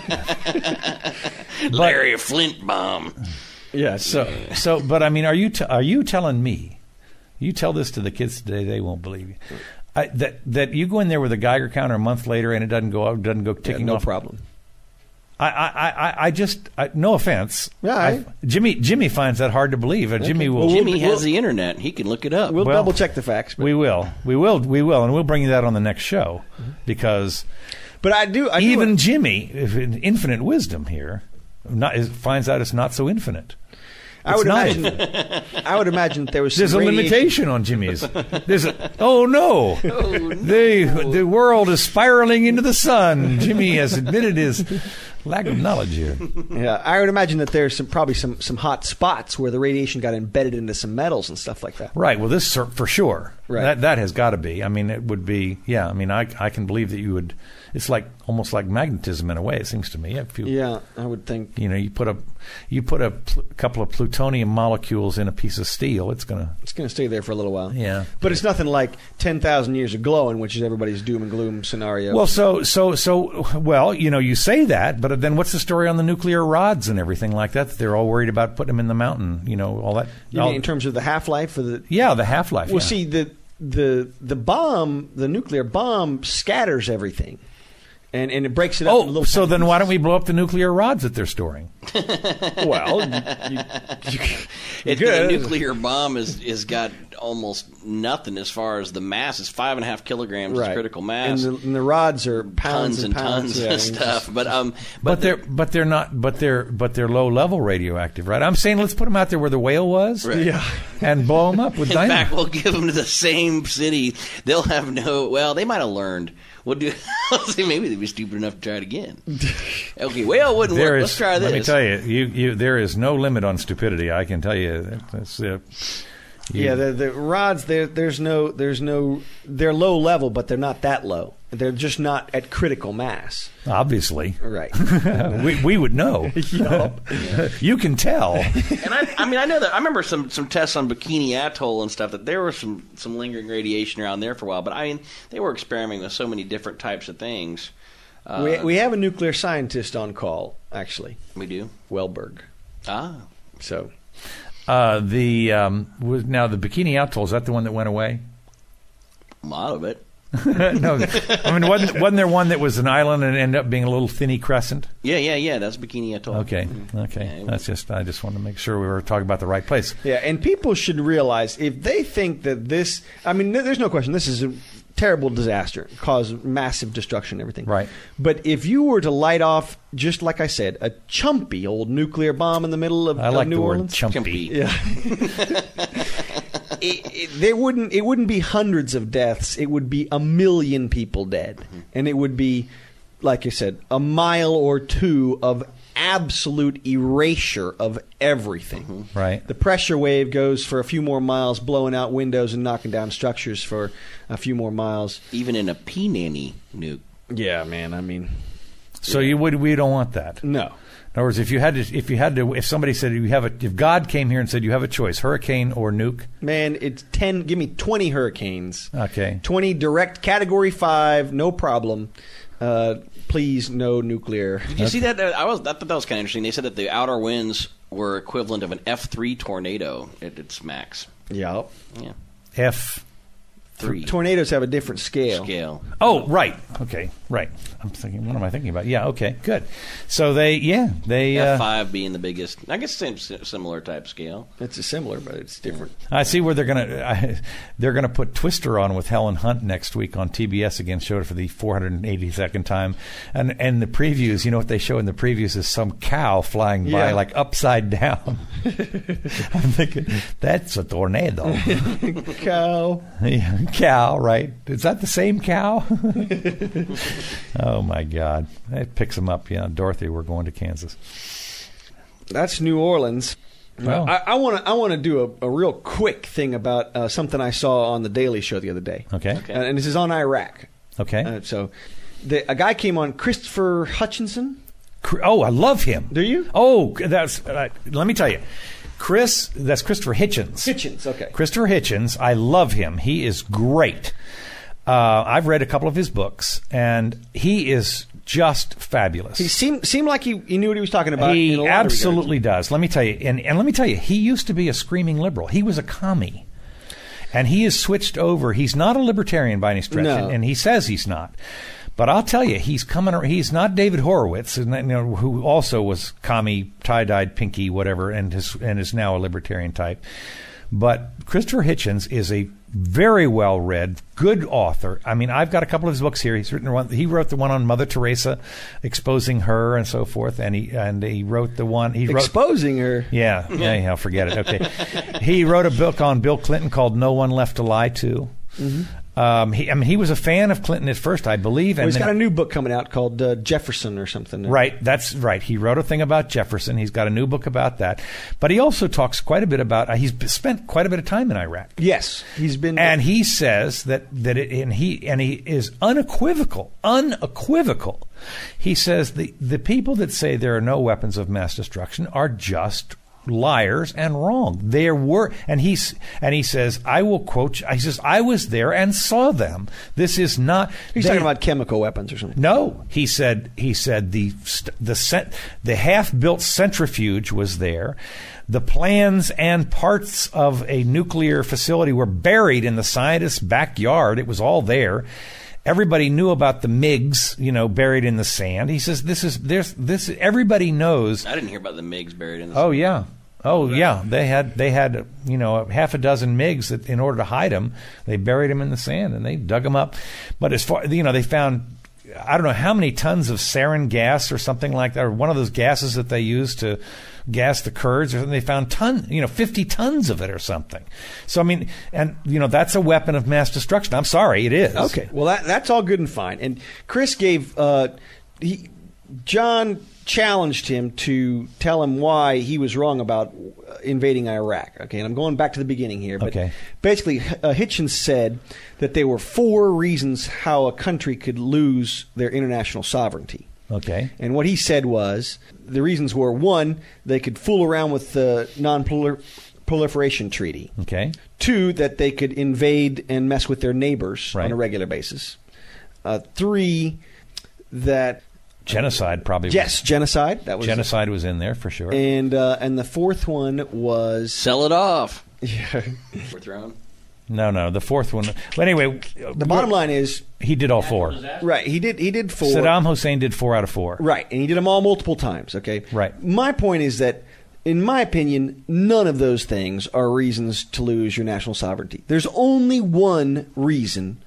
Speaker 3: Larry Flint bomb.
Speaker 1: Yeah.
Speaker 2: but I mean, are you telling me? You tell this to the kids today, they won't believe you. That you go in there with a Geiger counter a month later and it doesn't go ticking
Speaker 1: no
Speaker 2: off.
Speaker 1: problem.
Speaker 2: I no offense.
Speaker 1: Yeah,
Speaker 2: Jimmy finds that hard to believe. Jimmy will.
Speaker 3: Jimmy has the internet. He can look it up.
Speaker 1: We'll
Speaker 2: Well,
Speaker 1: double check the facts. But,
Speaker 2: We will, and we'll bring you that on the next show because
Speaker 1: but I do.
Speaker 2: even Jimmy, in infinite wisdom here, finds out it's not so infinite.
Speaker 1: I would
Speaker 2: It's
Speaker 1: imagine. I would imagine that there was.
Speaker 2: There's
Speaker 1: some
Speaker 2: a
Speaker 1: radiation-
Speaker 2: limitation on Jimmy's. The world is spiraling into the sun. Jimmy has admitted his lack of knowledge here.
Speaker 1: Yeah, I would imagine that there's probably some hot spots where the radiation got embedded into some metals and stuff like that.
Speaker 2: Right. Well, this for sure.
Speaker 1: Right.
Speaker 2: That has got to be. I mean, it would be. Yeah. I mean, I can believe that you would. It's almost like magnetism in a way. It seems to me. If you,
Speaker 1: Yeah, I would think.
Speaker 2: you put a couple of plutonium molecules in a piece of steel. It's gonna.
Speaker 1: It's going to stay there for a little while.
Speaker 2: Yeah.
Speaker 1: But it's nothing like 10,000 years of glowing, which is everybody's doom and gloom scenario.
Speaker 2: Well, well, you say that, but then what's the story on the nuclear rods and everything like that? They're all worried about putting them in the mountain. All that.
Speaker 1: you mean in terms of the half-life?
Speaker 2: Yeah, the half-life.
Speaker 1: Well,
Speaker 2: yeah.
Speaker 1: see, the bomb, the nuclear bomb scatters everything. And it breaks it up in little
Speaker 2: so
Speaker 1: tiny
Speaker 2: then why don't we blow up the nuclear rods that they're storing?
Speaker 1: Well,
Speaker 3: The nuclear bomb has got almost nothing as far as the mass. It's 5.5 kilograms
Speaker 1: right.
Speaker 3: is critical mass.
Speaker 1: And the rods are pounds
Speaker 3: tons and
Speaker 1: pounds
Speaker 3: tons
Speaker 1: yeah,
Speaker 3: of stuff. But
Speaker 2: they're low level radioactive, right? I'm saying let's put them out there where the whale was,
Speaker 3: Right.
Speaker 1: Yeah.
Speaker 2: and blow them up with
Speaker 3: in
Speaker 2: dynamite.
Speaker 3: fact, we'll give them to the same city. They'll have no. Well, they might have learned. We'll do. See, maybe they'd be stupid enough to try it again. Okay, well, it wouldn't work. Let's try this.
Speaker 2: Let me tell you, there is no limit on stupidity. I can tell you.
Speaker 1: Yeah, the rods there's no they're low level, but they're not that low. They're just not at critical mass.
Speaker 2: Obviously,
Speaker 1: Right.
Speaker 2: we would know. You can tell.
Speaker 3: And I know that I remember some tests on Bikini Atoll and stuff that there was some lingering radiation around there for a while. But I mean, they were experimenting with so many different types of things.
Speaker 1: We have a nuclear scientist on call, actually.
Speaker 3: We do.
Speaker 2: Uh,
Speaker 1: Wellberg. So
Speaker 2: now the Bikini Atoll, is that the one that went away?
Speaker 3: A lot of it.
Speaker 2: No, I mean wasn't there one that was an island and ended up being a little thinny crescent?
Speaker 3: Yeah. That's Bikini Atoll.
Speaker 2: Okay.
Speaker 3: Yeah,
Speaker 2: I just wanted to make sure we were talking about the right place.
Speaker 1: yeah, and people should realize if they think that this, I mean, there's no question. This is terrible disaster, cause massive destruction and everything.
Speaker 2: Right.
Speaker 1: But if you were to light off, just like I said, a chumpy old nuclear bomb in the middle of,
Speaker 2: I like
Speaker 1: New
Speaker 2: the
Speaker 1: Orleans,
Speaker 2: word chumpy.
Speaker 3: Chumpy.
Speaker 1: it wouldn't be hundreds of deaths. It would be 1 million people dead, and it would be, like you said, a mile or two of absolute erasure of everything.
Speaker 2: Right.
Speaker 1: The pressure wave goes for a few more miles, blowing out windows and knocking down structures for a few more miles.
Speaker 3: Even in a P-nanny nuke.
Speaker 1: Yeah, man. I mean,
Speaker 2: So we don't want that.
Speaker 1: no.
Speaker 2: In other words, if somebody said if God came here and said you have a choice, hurricane or nuke.
Speaker 1: Man, it's 10. Give me 20 hurricanes.
Speaker 2: Okay.
Speaker 1: 20 direct Category 5, no problem. Please, no nuclear.
Speaker 3: Did you see that? I thought that was kind of interesting. They said that the outer winds were equivalent of an F3 tornado at its max.
Speaker 1: Yep.
Speaker 3: Yeah.
Speaker 2: F.
Speaker 1: Tornadoes have a different scale.
Speaker 2: Oh, right. Okay, right. I'm thinking, what am I thinking about? Yeah, okay, good. So they.
Speaker 3: F5 being the biggest. I guess same similar type scale.
Speaker 1: It's similar, but it's different.
Speaker 2: I see where they're gonna put Twister on with Helen Hunt next week on TBS again. Showed it for the 482nd time, and the previews. You know what they show in the previews is some cow flying by like upside down. I'm thinking that's a tornado.
Speaker 1: Cow.
Speaker 2: Yeah, cow, right? Is that the same cow? Oh my God, it picks them up. Yeah, Dorothy, we're going to Kansas.
Speaker 1: That's New Orleans.
Speaker 2: Well,
Speaker 1: I want to do a real quick thing about something I saw on the Daily Show the other day.
Speaker 2: Okay.
Speaker 1: And this is on Iraq.
Speaker 2: Okay.
Speaker 1: So a guy came on, Christopher Hutchinson.
Speaker 2: Oh, I love him.
Speaker 1: Do you?
Speaker 2: Oh, that's. Let me tell you, that's Christopher Hitchens.
Speaker 1: Hitchens, okay.
Speaker 2: Christopher Hitchens, I love him. He is great. I've read a couple of his books, and he is just fabulous.
Speaker 1: He seemed like he knew what he was talking about.
Speaker 2: He
Speaker 1: in a lot
Speaker 2: absolutely does. Let me tell you, and let me tell you, he used to be a screaming liberal. He was a commie, and he has switched over. He's not a libertarian by any stretch,
Speaker 1: No.
Speaker 2: and he says he's not. But I'll tell you, he's coming. He's not David Horowitz, who also was commie, tie-dyed, pinky, whatever, and is now a libertarian type. But Christopher Hitchens is a very well-read, good author. I mean, I've got a couple of his books here. He wrote the one on Mother Teresa, exposing her and so forth, and he wrote the one.
Speaker 1: Exposing her?
Speaker 2: Yeah, forget it. Okay. He wrote a book on Bill Clinton called No One Left to Lie To. Mm-hmm. He was a fan of Clinton at first, I believe.
Speaker 1: Well, he's got a new book coming out called Jefferson or something.
Speaker 2: Right, that's right. He wrote a thing about Jefferson. He's got a new book about that. But he also talks quite a bit about. He's spent quite a bit of time in Iraq.
Speaker 1: Yes, he's been.
Speaker 2: And he says he is unequivocal. He says the people that say there are no weapons of mass destruction are just liars and wrong. There were, and he says, I will quote. He says, I was there and saw them. This is not.
Speaker 1: He's talking about chemical weapons or something.
Speaker 2: No, he said the half-built centrifuge was there. The plans and parts of a nuclear facility were buried in the scientist's backyard. It was all there. Everybody knew about the MiGs, buried in the sand. He says this. Everybody knows.
Speaker 3: I didn't hear about the MiGs buried in the
Speaker 2: sand. Oh yeah. They had half a dozen MiGs that in order to hide them, they buried them in the sand and they dug them up. But as far they found, I don't know how many tons of sarin gas or something like that, or one of those gases that they use to gas the Kurds, or something. They found 50 tons of it or something. So I mean, and that's a weapon of mass destruction. I'm sorry, it is.
Speaker 1: Okay, well that's all good and fine. And Chris gave John challenged him to tell him why he was wrong about invading Iraq. Okay, and I'm going back to the beginning here. But basically, Hitchens said that there were 4 reasons how a country could lose their international sovereignty.
Speaker 2: Okay.
Speaker 1: And what he said was the reasons were: 1, they could fool around with the non-proliferation treaty.
Speaker 2: Okay.
Speaker 1: 2, that they could invade and mess with their neighbors on a regular basis. 3, that
Speaker 2: genocide probably.
Speaker 1: Yes, genocide. That was
Speaker 2: genocide was in there for sure.
Speaker 1: And the 4th one was
Speaker 3: sell it off.
Speaker 1: Yeah.
Speaker 3: We're thrown.
Speaker 2: No, the 4th one. Well, anyway,
Speaker 1: the bottom line is
Speaker 2: he did all 4.
Speaker 1: Right, he did 4.
Speaker 2: Saddam Hussein did 4 out of 4.
Speaker 1: Right, and he did them all multiple times. Okay,
Speaker 2: right.
Speaker 1: My point is that, in my opinion, none of those things are reasons to lose your national sovereignty. There's only one reason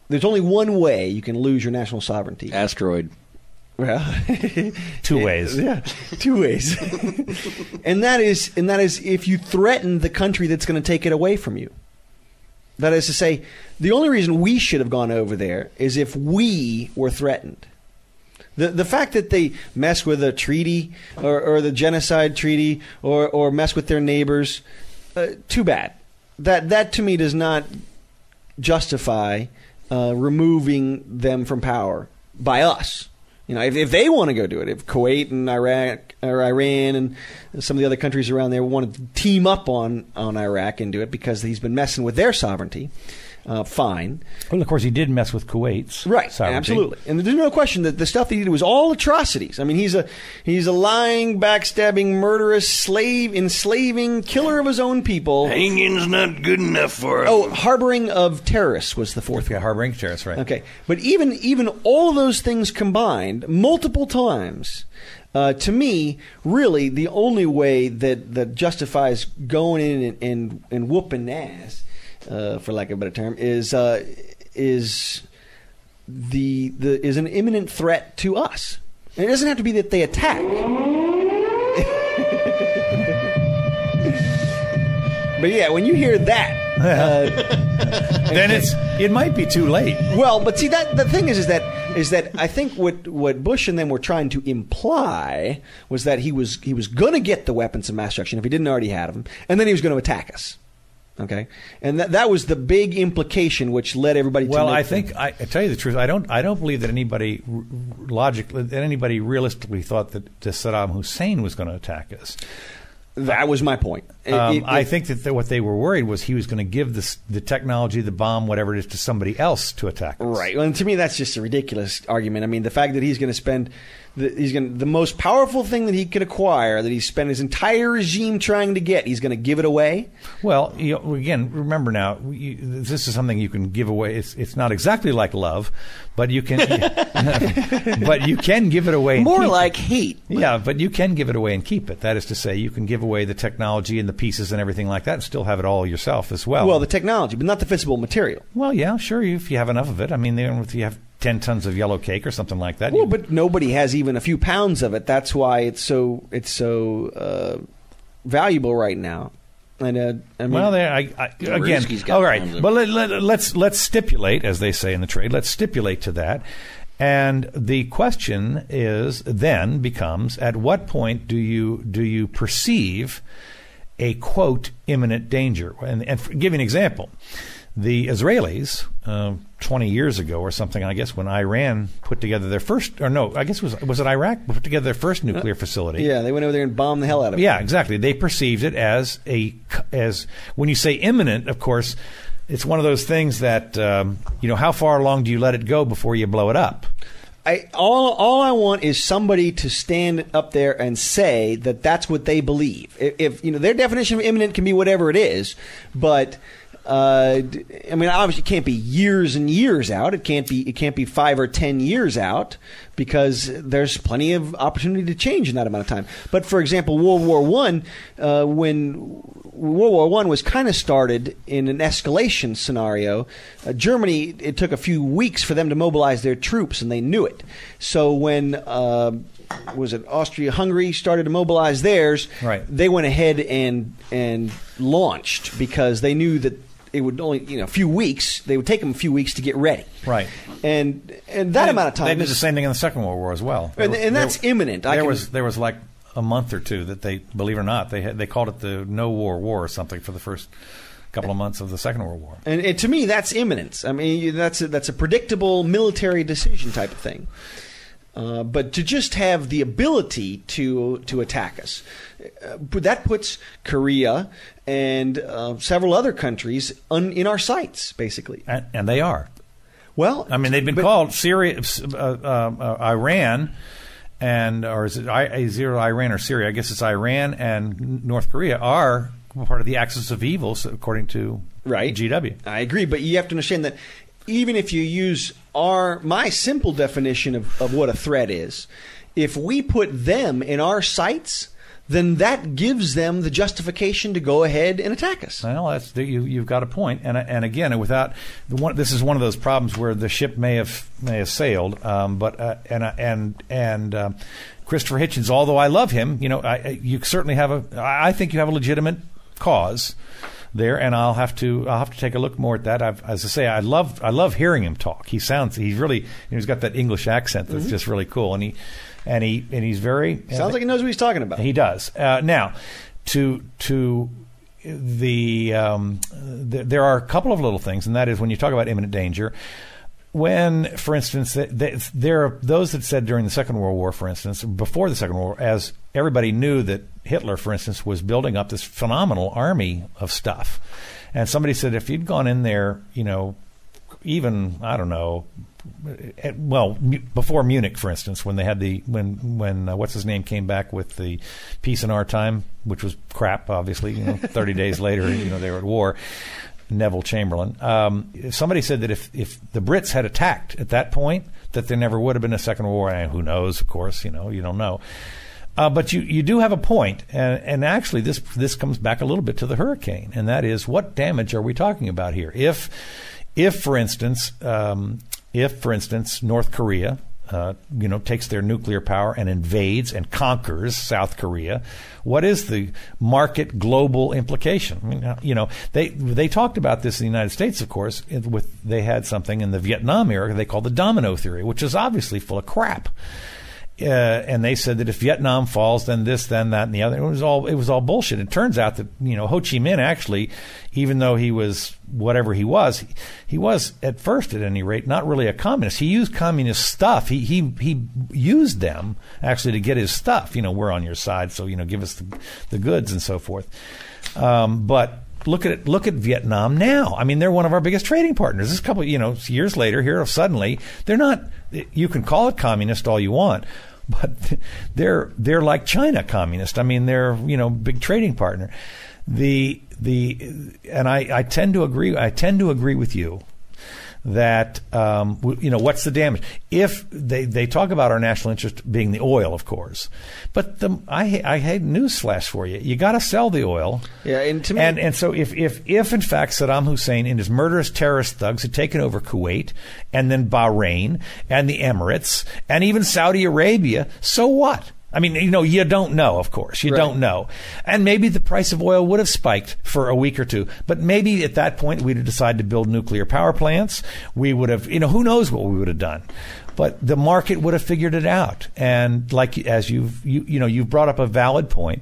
Speaker 1: There's only one way you can lose your national sovereignty.
Speaker 3: Asteroid.
Speaker 1: Well,
Speaker 2: 2 ways.
Speaker 1: Yeah, 2 ways. and that is if you threaten the country that's going to take it away from you. That is to say, the only reason we should have gone over there is if we were threatened. The fact that they mess with a treaty or the genocide treaty or mess with their neighbors, too bad. That to me does not justify removing them from power by us. You know, if they want to go do it, if Kuwait and Iraq or Iran and some of the other countries around there want to team up on Iraq and do it because he's been messing with their sovereignty, fine.
Speaker 2: Well, of course, he did mess with Kuwait's sovereignty.
Speaker 1: Absolutely. And there's no question that the stuff that he did was all atrocities. I mean, he's a lying, backstabbing, murderous, enslaving, killer of his own people.
Speaker 3: Hanging's not good enough for him.
Speaker 1: Oh, harboring of terrorists was the fourth one.
Speaker 2: Harboring terrorists, right.
Speaker 1: Okay. But even all of those things combined, multiple times, to me, really, the only way that justifies going in and whooping ass, for lack of a better term, is an imminent threat to us. And it doesn't have to be that they attack. But yeah, when you hear that,
Speaker 2: then it might be too late.
Speaker 1: Well, but see, that the thing is that I think what Bush and them were trying to imply was that he was going to get the weapons of mass destruction if he didn't already have them, and then he was going to attack us. Okay, and that was the big implication, which led everybody to.
Speaker 2: Well, I tell you the truth. I don't believe that anybody realistically thought that Saddam Hussein was going to attack us.
Speaker 1: That was my point.
Speaker 2: I think that what they were worried was he was going to give the technology, the bomb, whatever it is, to somebody else to attack us.
Speaker 1: Right. Well, and to me, that's just a ridiculous argument. I mean, the fact that he's going to spend the most powerful thing that he could acquire, that he's spent his entire regime trying to get, he's going to give it away.
Speaker 2: Well, again, remember now, this is something you can give away. It's not exactly like love, but you can, but you can give it away.
Speaker 3: More like hate.
Speaker 2: Yeah, but you can give it away and keep it. That is to say, you can give away the technology and the pieces and everything like that, and still have it all yourself as well.
Speaker 1: Well, the technology, but not the physical material.
Speaker 2: Well, yeah, sure, if you have enough of it. I mean, if you have 10 tons of yellow cake or something like that.
Speaker 1: Well, but nobody has even a few pounds of it. That's why it's so valuable right now. And I mean,
Speaker 2: well, again, all right. But let's stipulate, as they say in the trade. Let's stipulate to that. And the question then becomes: at what point do you perceive a quote imminent danger? And give you an example. The Israelis, 20 years ago or something, I guess, when Iran put together their first, or no, I guess was it Iraq put together their first nuclear facility?
Speaker 1: Yeah, they went over there and bombed the hell out of it.
Speaker 2: Yeah, exactly. They perceived it as when you say imminent, of course, it's one of those things that how far along do you let it go before you blow it up?
Speaker 1: All I want is somebody to stand up there and say that that's what they believe. If their definition of imminent can be whatever it is, but. I mean, obviously, it can't be years and years out. It can't be 5 or 10 years out because there's plenty of opportunity to change in that amount of time. But for example, World War I, when World War I was kind of started in an escalation scenario, Germany, it took a few weeks for them to mobilize their troops, and they knew it. So when Austria-Hungary started to mobilize theirs,
Speaker 2: right.
Speaker 1: They went ahead and launched because they knew that it would only, a few weeks. They would take them a few weeks to get ready.
Speaker 2: Right.
Speaker 1: And that amount of time.
Speaker 2: They did the same thing in the Second World War as well.
Speaker 1: And that's imminent.
Speaker 2: There was like a month or two that they, believe it or not, they called it the No War War or something for the first couple of months of the Second World War.
Speaker 1: And to me, that's imminence. I mean, that's a predictable military decision type of thing. But to just have the ability to attack us, that puts Korea and several other countries in our sights, basically.
Speaker 2: And they are.
Speaker 1: Well,
Speaker 2: I mean, they've been called Syria, Iran, or is it Iran or Syria? I guess it's Iran and North Korea are part of the axis of evil, according to GW.
Speaker 1: I agree, but you have to understand that even if you use my simple definition of what a threat is, if we put them in our sights, then that gives them the justification to go ahead and attack us.
Speaker 2: Well, you've got a point, and again, this is one of those problems where the ship may have sailed, but Christopher Hitchens, although I love him, you certainly I think you have a legitimate cause there, and I'll have to take a look more at that. As I say, I love hearing him talk. He's really, he's got that English accent that's just really cool, and he's very
Speaker 1: sounds like he knows what he's talking about.
Speaker 2: He does. Now, to there are a couple of little things, and that is when you talk about imminent danger. When, for instance, there are those that said during the Second World War, for instance, before the Second World War, as everybody knew that Hitler, for instance, was building up this phenomenal army of stuff. And somebody said if you'd gone in there, even, I don't know, before Munich, for instance, when they had when what's his name came back with the peace in our time, which was crap, obviously, 30 days later, they were at war. Neville Chamberlain. Somebody said that if the Brits had attacked at that point, that there never would have been a Second World War. And who knows? Of course, you don't know. But you do have a point, and actually this comes back a little bit to the hurricane, and that is, what damage are we talking about here? If for instance North Korea takes their nuclear power and invades and conquers South Korea, what is the market global implication? I mean, they talked about this in the United States, of course. They had something in the Vietnam era they called the domino theory, which is obviously full of crap. And they said that if Vietnam falls, then this, then that, and the other. It was all bullshit. It turns out that Ho Chi Minh actually, even though he was whatever he was at first, at any rate, not really a communist. He used communist stuff. He used them actually to get his stuff. We're on your side, so give us the goods and so forth. But look at Vietnam now. I mean, they're one of our biggest trading partners. This couple years later, here suddenly they're not. You can call it communist all you want, but they're like China communist. I mean, they're big trading partner. And I tend to agree. I tend to agree with you that what's the damage? If they talk about our national interest being the oil, of course, but I had newsflash for you. You got to sell the oil.
Speaker 1: Yeah, and to me,
Speaker 2: and so if in fact Saddam Hussein and his murderous terrorist thugs had taken over Kuwait and then Bahrain and the Emirates and even Saudi Arabia, so what? I mean, you don't know, of course. You don't know. And maybe the price of oil would have spiked for a week or two. But maybe at that point we'd have decided to build nuclear power plants. We would have, who knows what we would have done. But the market would have figured it out. And as you've brought up a valid point.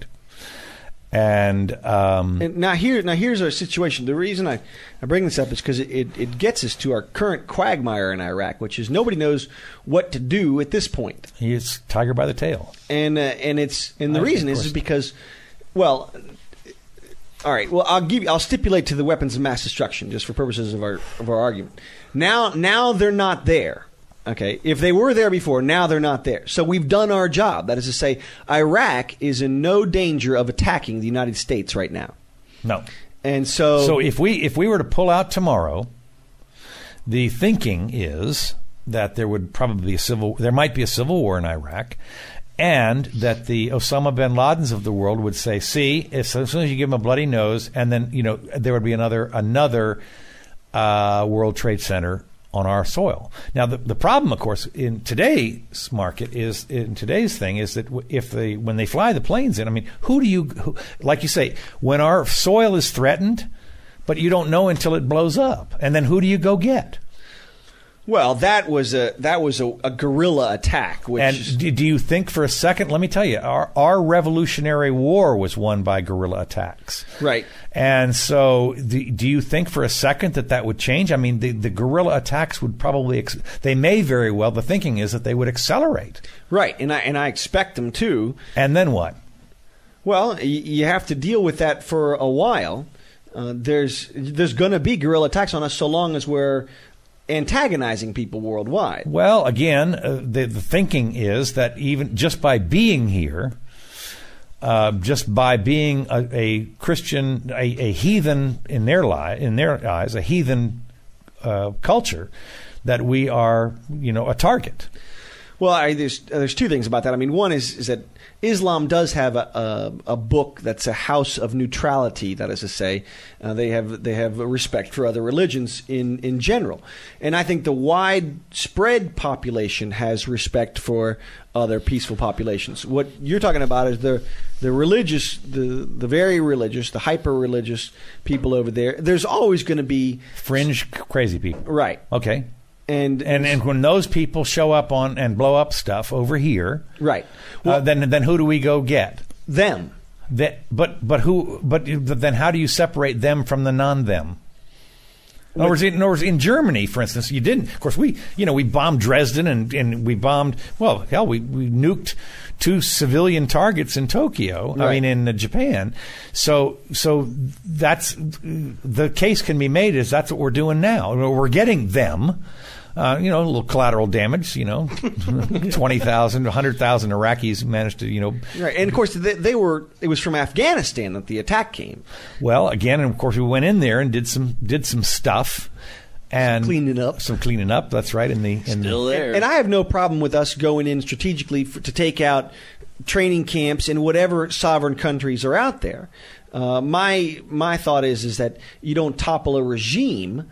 Speaker 2: And
Speaker 1: now here's our situation. The reason I bring this up is because it gets us to our current quagmire in Iraq, which is nobody knows what to do at this point.
Speaker 2: It's tiger by the tail.
Speaker 1: And the reason is because, well, all right. Well, I'll stipulate to the weapons of mass destruction just for purposes of our argument. Now they're not there. Okay, if they were there before, now they're not there. So we've done our job. That is to say, Iraq is in no danger of attacking the United States right now.
Speaker 2: No.
Speaker 1: And so
Speaker 2: if we were to pull out tomorrow, the thinking is that there would probably be there might be a civil war in Iraq, and that the Osama bin Ladens of the world would say, "See, as soon as you give them a bloody nose, and then there would be another World Trade Center on our soil." Now, the problem, of course, in today's market is that when they fly the planes in, I mean, who like you say, when our soil is threatened, but you don't know until it blows up, and then who do you go get?
Speaker 1: Well, that was a guerrilla attack.
Speaker 2: And do you think for a second? Let me tell you, our Revolutionary War was won by guerrilla attacks.
Speaker 1: Right.
Speaker 2: And so, do you think for a second that would change? I mean, the guerrilla attacks would probably they may very well. The thinking is that they would accelerate.
Speaker 1: Right, and I expect them to.
Speaker 2: And then what?
Speaker 1: Well, you have to deal with that for a while. There's going to be guerrilla attacks on us so long as we're antagonizing people worldwide.
Speaker 2: Well, again, the thinking is that even just by being here, just by being a Christian, a heathen in their eyes, a heathen culture, that we are, a target.
Speaker 1: Well, there's two things about that. I mean, one is that Islam does have a book that's a house of neutrality. That is to say, they have a respect for other religions in general, and I think the widespread population has respect for other peaceful populations. What you're talking about is the religious, the very religious, the hyper religious people over there. There's always going to be
Speaker 2: fringe crazy people,
Speaker 1: right?
Speaker 2: Okay.
Speaker 1: And
Speaker 2: when those people show up on and blow up stuff over here,
Speaker 1: right? Well,
Speaker 2: then who do we go get?
Speaker 1: Them.
Speaker 2: But then how do you separate them from the non-them? In other words, in Germany, for instance, you didn't. Of course, we bombed Dresden and we bombed. Well, hell, we nuked 2 civilian targets in Tokyo.
Speaker 1: Right.
Speaker 2: I mean, in Japan. So that's the case can be made is that's what we're doing now. We're getting them. A little collateral damage, 20,000, 100,000 Iraqis managed to,
Speaker 1: Right. And, of course, it was from Afghanistan that the attack came.
Speaker 2: Well, again, and of course, we went in there and did some stuff. And
Speaker 1: some cleaning up.
Speaker 2: That's right.
Speaker 3: Still there.
Speaker 1: And I have no problem with us going in strategically to take out training camps in whatever sovereign countries are out there. My thought is that you don't topple a regime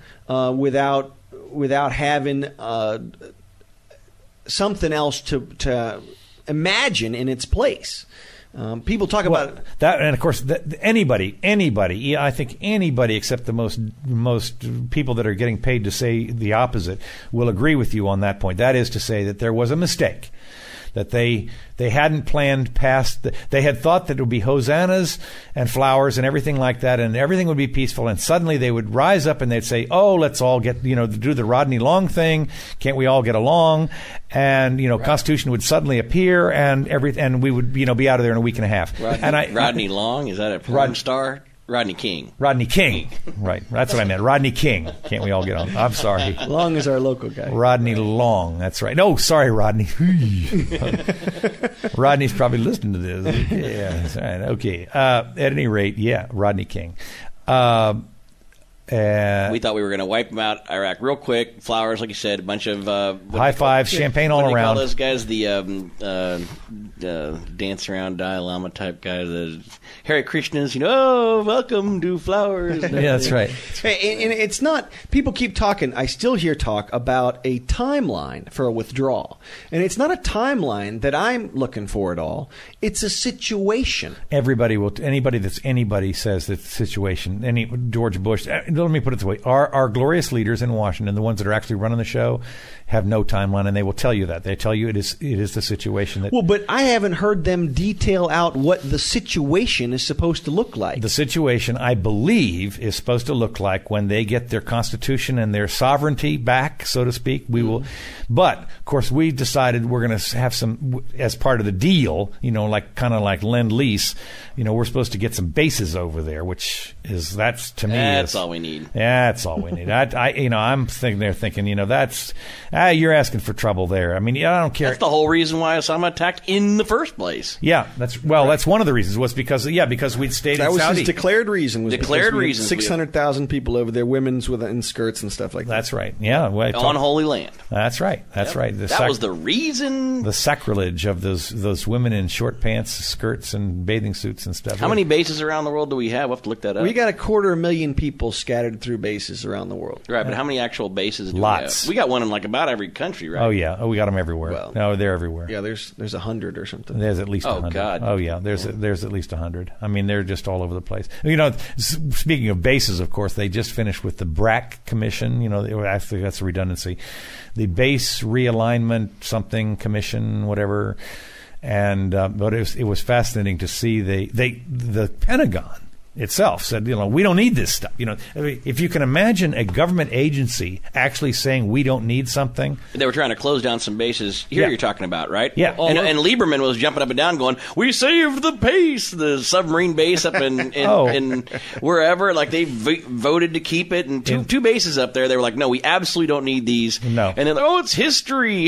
Speaker 1: without having something else to imagine in its place. People talk about
Speaker 2: that, and of course, anybody. I think anybody except the most people that are getting paid to say the opposite will agree with you on that point. That is to say that there was a mistake. That they hadn't planned past. They had thought that it would be hosannas and flowers and everything like that, and everything would be peaceful. And suddenly they would rise up and they'd say, "Oh, let's all get do the Rodney Long thing. Can't we all get along?" And right. Constitution would suddenly appear, and we would be out of there in a week and a half.
Speaker 3: Rodney Long, is that a porn star? Rodney King.
Speaker 2: Rodney King. Right. That's what I meant. Rodney King. Can't we all get on? I'm sorry.
Speaker 1: Long is our local guy.
Speaker 2: Rodney Long. That's right. No, sorry, Rodney. Rodney's probably listening to this. Yeah. That's right. Okay. At any rate, yeah, Rodney King.
Speaker 3: We thought we were going to wipe them out, Iraq, real quick. Flowers, like you said, a bunch of
Speaker 2: high fives, champagne all around.
Speaker 3: What do you call those guys? The dance around Dalai Lama type guys, the Hare Krishnas. Welcome to flowers.
Speaker 2: Yeah, that's right.
Speaker 1: And it's not. People keep talking. I still hear talk about a timeline for a withdrawal, and it's not a timeline that I'm looking for at all. It's a situation.
Speaker 2: Anybody says that the situation. George Bush. Let me put it this way. Our glorious leaders in Washington, the ones that are actually running the show, have no timeline, and they will tell you that. They tell you it is the situation that...
Speaker 1: Well, but I haven't heard them detail out what the situation is supposed to look like.
Speaker 2: The situation, I believe, is supposed to look like when they get their Constitution and their sovereignty back, so to speak. We will... But, of course, we decided we're going to have some... As part of the deal, kind of like Lend-Lease, we're supposed to get some bases over there, that's to me...
Speaker 3: That's all we need.
Speaker 2: Yeah, that's all we need. I'm thinking, that's... you're asking for trouble there. I mean, I don't care.
Speaker 3: That's the whole reason why Osama attacked in the first place.
Speaker 2: Yeah, that's one of the reasons was because we'd stayed in Saudi.
Speaker 1: That was his declared reason.
Speaker 3: Declared reason.
Speaker 1: 600,000 people over there, women's in skirts and stuff like that.
Speaker 2: That's right. Yeah,
Speaker 3: on holy land.
Speaker 2: That's right. That's right.
Speaker 3: That was the reason.
Speaker 2: The sacrilege of those women in short pants, skirts, and bathing suits and stuff.
Speaker 3: How many bases around the world do we have? We'll have to look that up.
Speaker 1: We got 250,000 people scattered through bases around the world.
Speaker 3: Right, but how many actual bases do
Speaker 2: Lots.
Speaker 3: we have? We got one in about every country, right?
Speaker 2: Oh, yeah. Oh, we got them everywhere.
Speaker 1: Well,
Speaker 2: no, they're everywhere.
Speaker 1: Yeah, there's 100 or something.
Speaker 2: There's at least 100.
Speaker 3: Oh, God.
Speaker 2: Oh, yeah. There's at least 100. I mean, they're just all over the place. Speaking of bases, of course, they just finished with the BRAC Commission. I think that's a redundancy. The Base Realignment something commission, whatever. And but it was fascinating to see the Pentagon itself said, we don't need this stuff. If you can imagine a government agency actually saying we don't need something.
Speaker 3: They were trying to close down some bases. Here you're talking about, right?
Speaker 2: Yeah.
Speaker 3: And Lieberman was jumping up and down going, we saved the base, the submarine base up in wherever. Like they voted to keep it. And two bases up there, they were like, no, we absolutely don't need these.
Speaker 2: No.
Speaker 3: And then, it's history.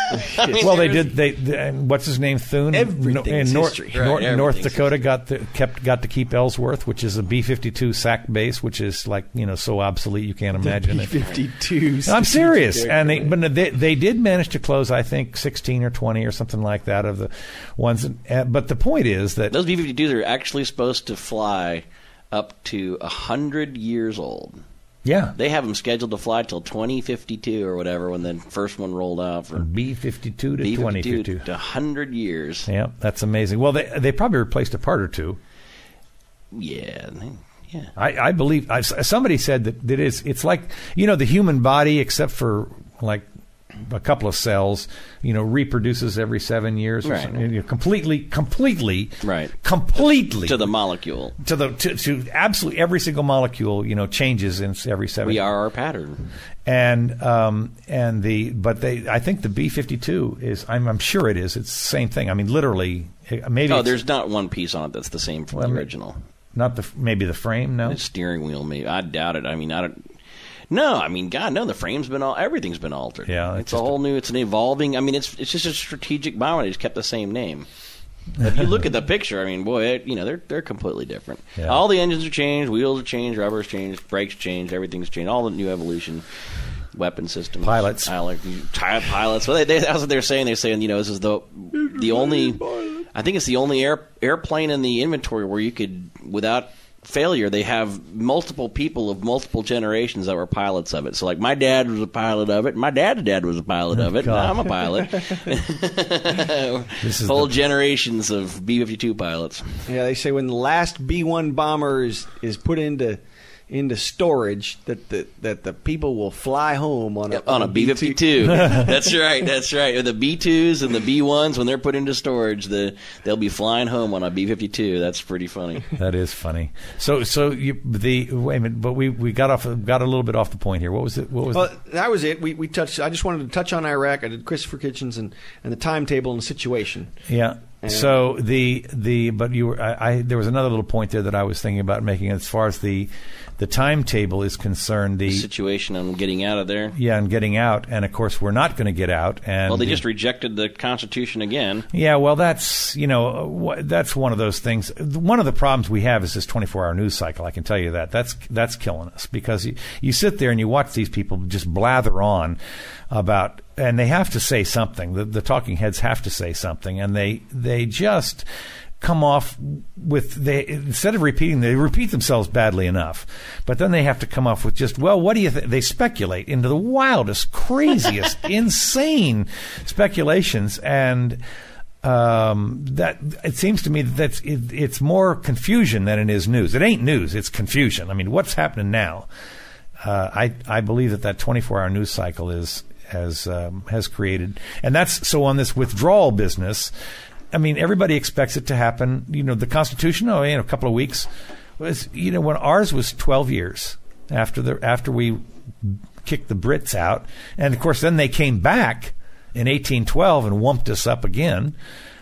Speaker 2: They did. What's his name? Thune?
Speaker 1: Everything's history.
Speaker 2: North Dakota got to keep Ellsworth, which is a B-52 SAC base, which is like, so obsolete you can't imagine it.
Speaker 1: B-52.
Speaker 2: I'm serious. And they did manage to close, I think, 16 or 20 or something like that of the ones. But the point is that
Speaker 3: those B-52s are actually supposed to fly up to 100 years old.
Speaker 2: Yeah.
Speaker 3: They have them scheduled to fly till 2052 or whatever when the first one rolled out. For
Speaker 2: B-52 to 2052.
Speaker 3: To 100 years.
Speaker 2: Yeah, that's amazing. Well, they probably replaced a part or two.
Speaker 3: Yeah.
Speaker 2: I believe somebody said that it's like, the human body, except for like a couple of cells, reproduces every 7 years.
Speaker 3: Right.
Speaker 2: Completely.
Speaker 3: Right.
Speaker 2: Completely.
Speaker 3: To the molecule.
Speaker 2: To absolutely every single molecule, changes in every 7 years.
Speaker 3: We are our pattern.
Speaker 2: I think the B-52 is, I'm sure it is. It's the same thing. I mean, literally, maybe.
Speaker 3: Oh, there's not one piece on it that's the same from the original.
Speaker 2: Not maybe the frame. No,
Speaker 3: the steering wheel. Maybe I doubt it. I mean, I don't. No, I mean, God, no. The frame's been everything's been altered.
Speaker 2: Yeah,
Speaker 3: it's a whole new. It's an evolving. I mean, it's just a strategic bomber. They just kept the same name. If you look at the picture, I mean, boy, they're completely different.
Speaker 2: Yeah.
Speaker 3: All the engines are changed, wheels are changed, rubber's changed, brakes changed, everything's changed. All the new evolution, weapon systems,
Speaker 2: pilots.
Speaker 3: Pilots. Well, that's what they're saying. They're saying, this is the only. I think it's the only airplane in the inventory where you could, without failure, they have multiple people of multiple generations that were pilots of it. So, like, my dad was a pilot of it. My dad's dad was a pilot of it. Now I'm a pilot. Whole generations of B-52 pilots.
Speaker 1: Yeah, they say when the last B-1 bomber is put into storage, that the people will fly home on a
Speaker 3: B-52. That's right. The B-2s and the B-1s, when they're put into storage, they'll be flying home on a B-52. That's pretty funny.
Speaker 2: That is funny. So wait a minute, but we got a little bit off the point here. What was it?
Speaker 1: That was it. We touched. I just wanted to touch on Iraq. I did Christopher Kitchens and the timetable and the situation.
Speaker 2: Yeah. So but you were there was another little point there that I was thinking about making as far as the timetable is concerned. The
Speaker 3: situation on getting out of there.
Speaker 2: Yeah, and getting out, and of course we're not going to get out. And
Speaker 3: they just rejected the Constitution again.
Speaker 2: Yeah, well, that's that's one of those things. One of the problems we have is this 24-hour news cycle. I can tell you that that's killing us, because you sit there and you watch these people just blather on about, and they have to say something. The talking heads have to say something, and they just come off with, instead of repeating, they repeat themselves badly enough, but then they have to come off with just, well, what do you think? They speculate into the wildest, craziest, insane speculations, and that it seems to me that it's more confusion than it is news. It ain't news; it's confusion. I mean, what's happening now? I believe that 24-hour news cycle has created, and that's so on this withdrawal business. I mean, everybody expects it to happen. The Constitution, a couple of weeks. Was, when ours was 12 years after we kicked the Brits out, and of course then they came back in 1812 and wumped us up again.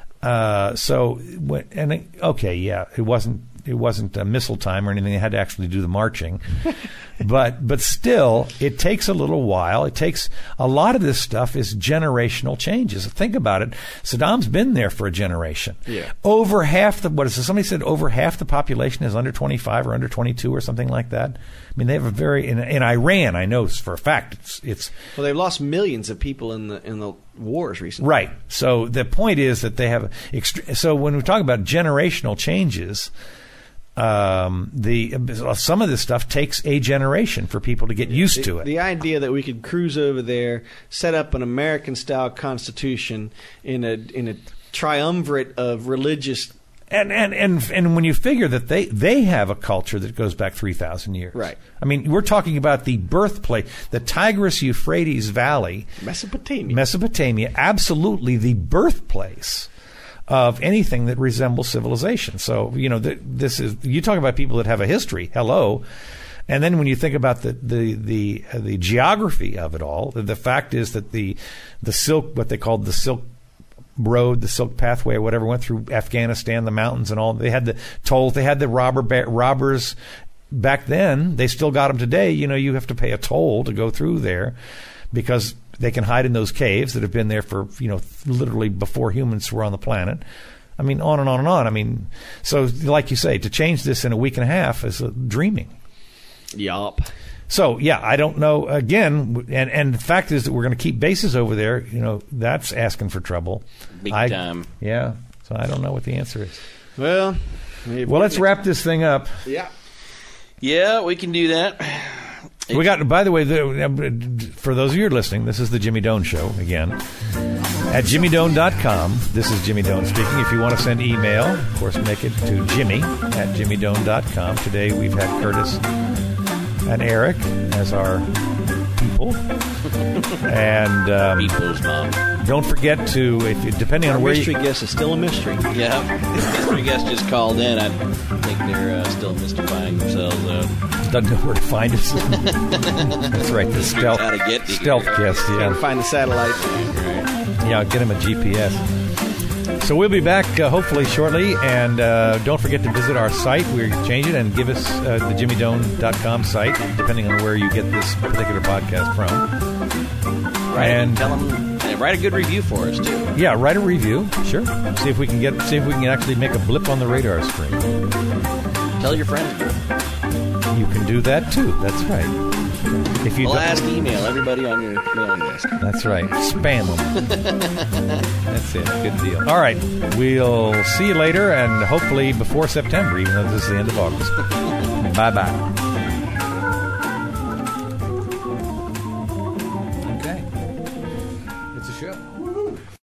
Speaker 2: It wasn't missile time or anything. They had to actually do the marching. But still, it takes a little while. It takes a lot of this stuff is generational changes. Think about it. Saddam's been there for a generation.
Speaker 1: Yeah.
Speaker 2: Over half somebody said over half the population is under 25 or under 22 or something like that. I mean, they have in Iran, I know for a fact it's
Speaker 1: well, they've lost millions of people in the wars recently.
Speaker 2: Right. So the point is that they have so when we talk about generational changes, some of this stuff takes a generation for people to get used to it.
Speaker 1: The idea that we could cruise over there, set up an American-style constitution in a triumvirate of religious.
Speaker 2: And when you figure that they have a culture that goes back 3,000 years.
Speaker 1: Right.
Speaker 2: I mean, we're talking about the birthplace, the Tigris-Euphrates Valley. Mesopotamia, absolutely the birthplace of anything that resembles civilization. So, this is, you talk about people that have a history. Hello. And then when you think about the geography of it all, the fact is that the Silk, what they called the Silk Road, the Silk Pathway, or whatever, went through Afghanistan, the mountains and all. They had the tolls. They had the robbers back then. They still got them today. You have to pay a toll to go through there because they can hide in those caves that have been there for, literally before humans were on the planet. I mean, on and on and on. I mean, so like you say, to change this in a week and a half is dreaming.
Speaker 1: Yup.
Speaker 2: So, yeah, I don't know. Again, and the fact is that we're going to keep bases over there. That's asking for trouble.
Speaker 3: Big time.
Speaker 2: Yeah. So I don't know what the answer is.
Speaker 1: Well,
Speaker 2: let's wrap this thing up.
Speaker 1: Yeah.
Speaker 3: Yeah, we can do that.
Speaker 2: We got, by the way, for those of you who are listening, this is the Jimmy Doan Show again. At jimmydoan.com. This is Jimmy Doan speaking. If you want to send email, of course, make it to jimmy@jimmydoan.com. Today we've had Curtis and Eric as our people. And
Speaker 3: People's mom.
Speaker 2: don't forget to, depending on where
Speaker 1: mystery guest is still a mystery.
Speaker 3: Yeah. Mystery guest just called in. I think they're still mystifying themselves out.
Speaker 2: doesn't know where to find us. That's right, the stealth guest.
Speaker 1: Can't
Speaker 2: Yeah,
Speaker 1: find the satellite.
Speaker 2: yeah, get him a GPS. So we'll be back hopefully shortly, and don't forget to visit our site. We're changing it, and give us the jimmydoan.com site, depending on where you get this particular podcast from.
Speaker 3: Right.
Speaker 2: And
Speaker 3: Tell them, write a good review for us, too.
Speaker 2: yeah, write a review. Sure. See if we can actually make a blip on the radar screen.
Speaker 3: Tell your friends.
Speaker 2: You can do that too. That's right. If you
Speaker 3: Blast email everybody on your mailing list.
Speaker 2: That's right. Spam them. That's it. Good deal. All right. We'll see you later, and hopefully before September, even though this is the end of August. Bye-bye. Okay. It's a show.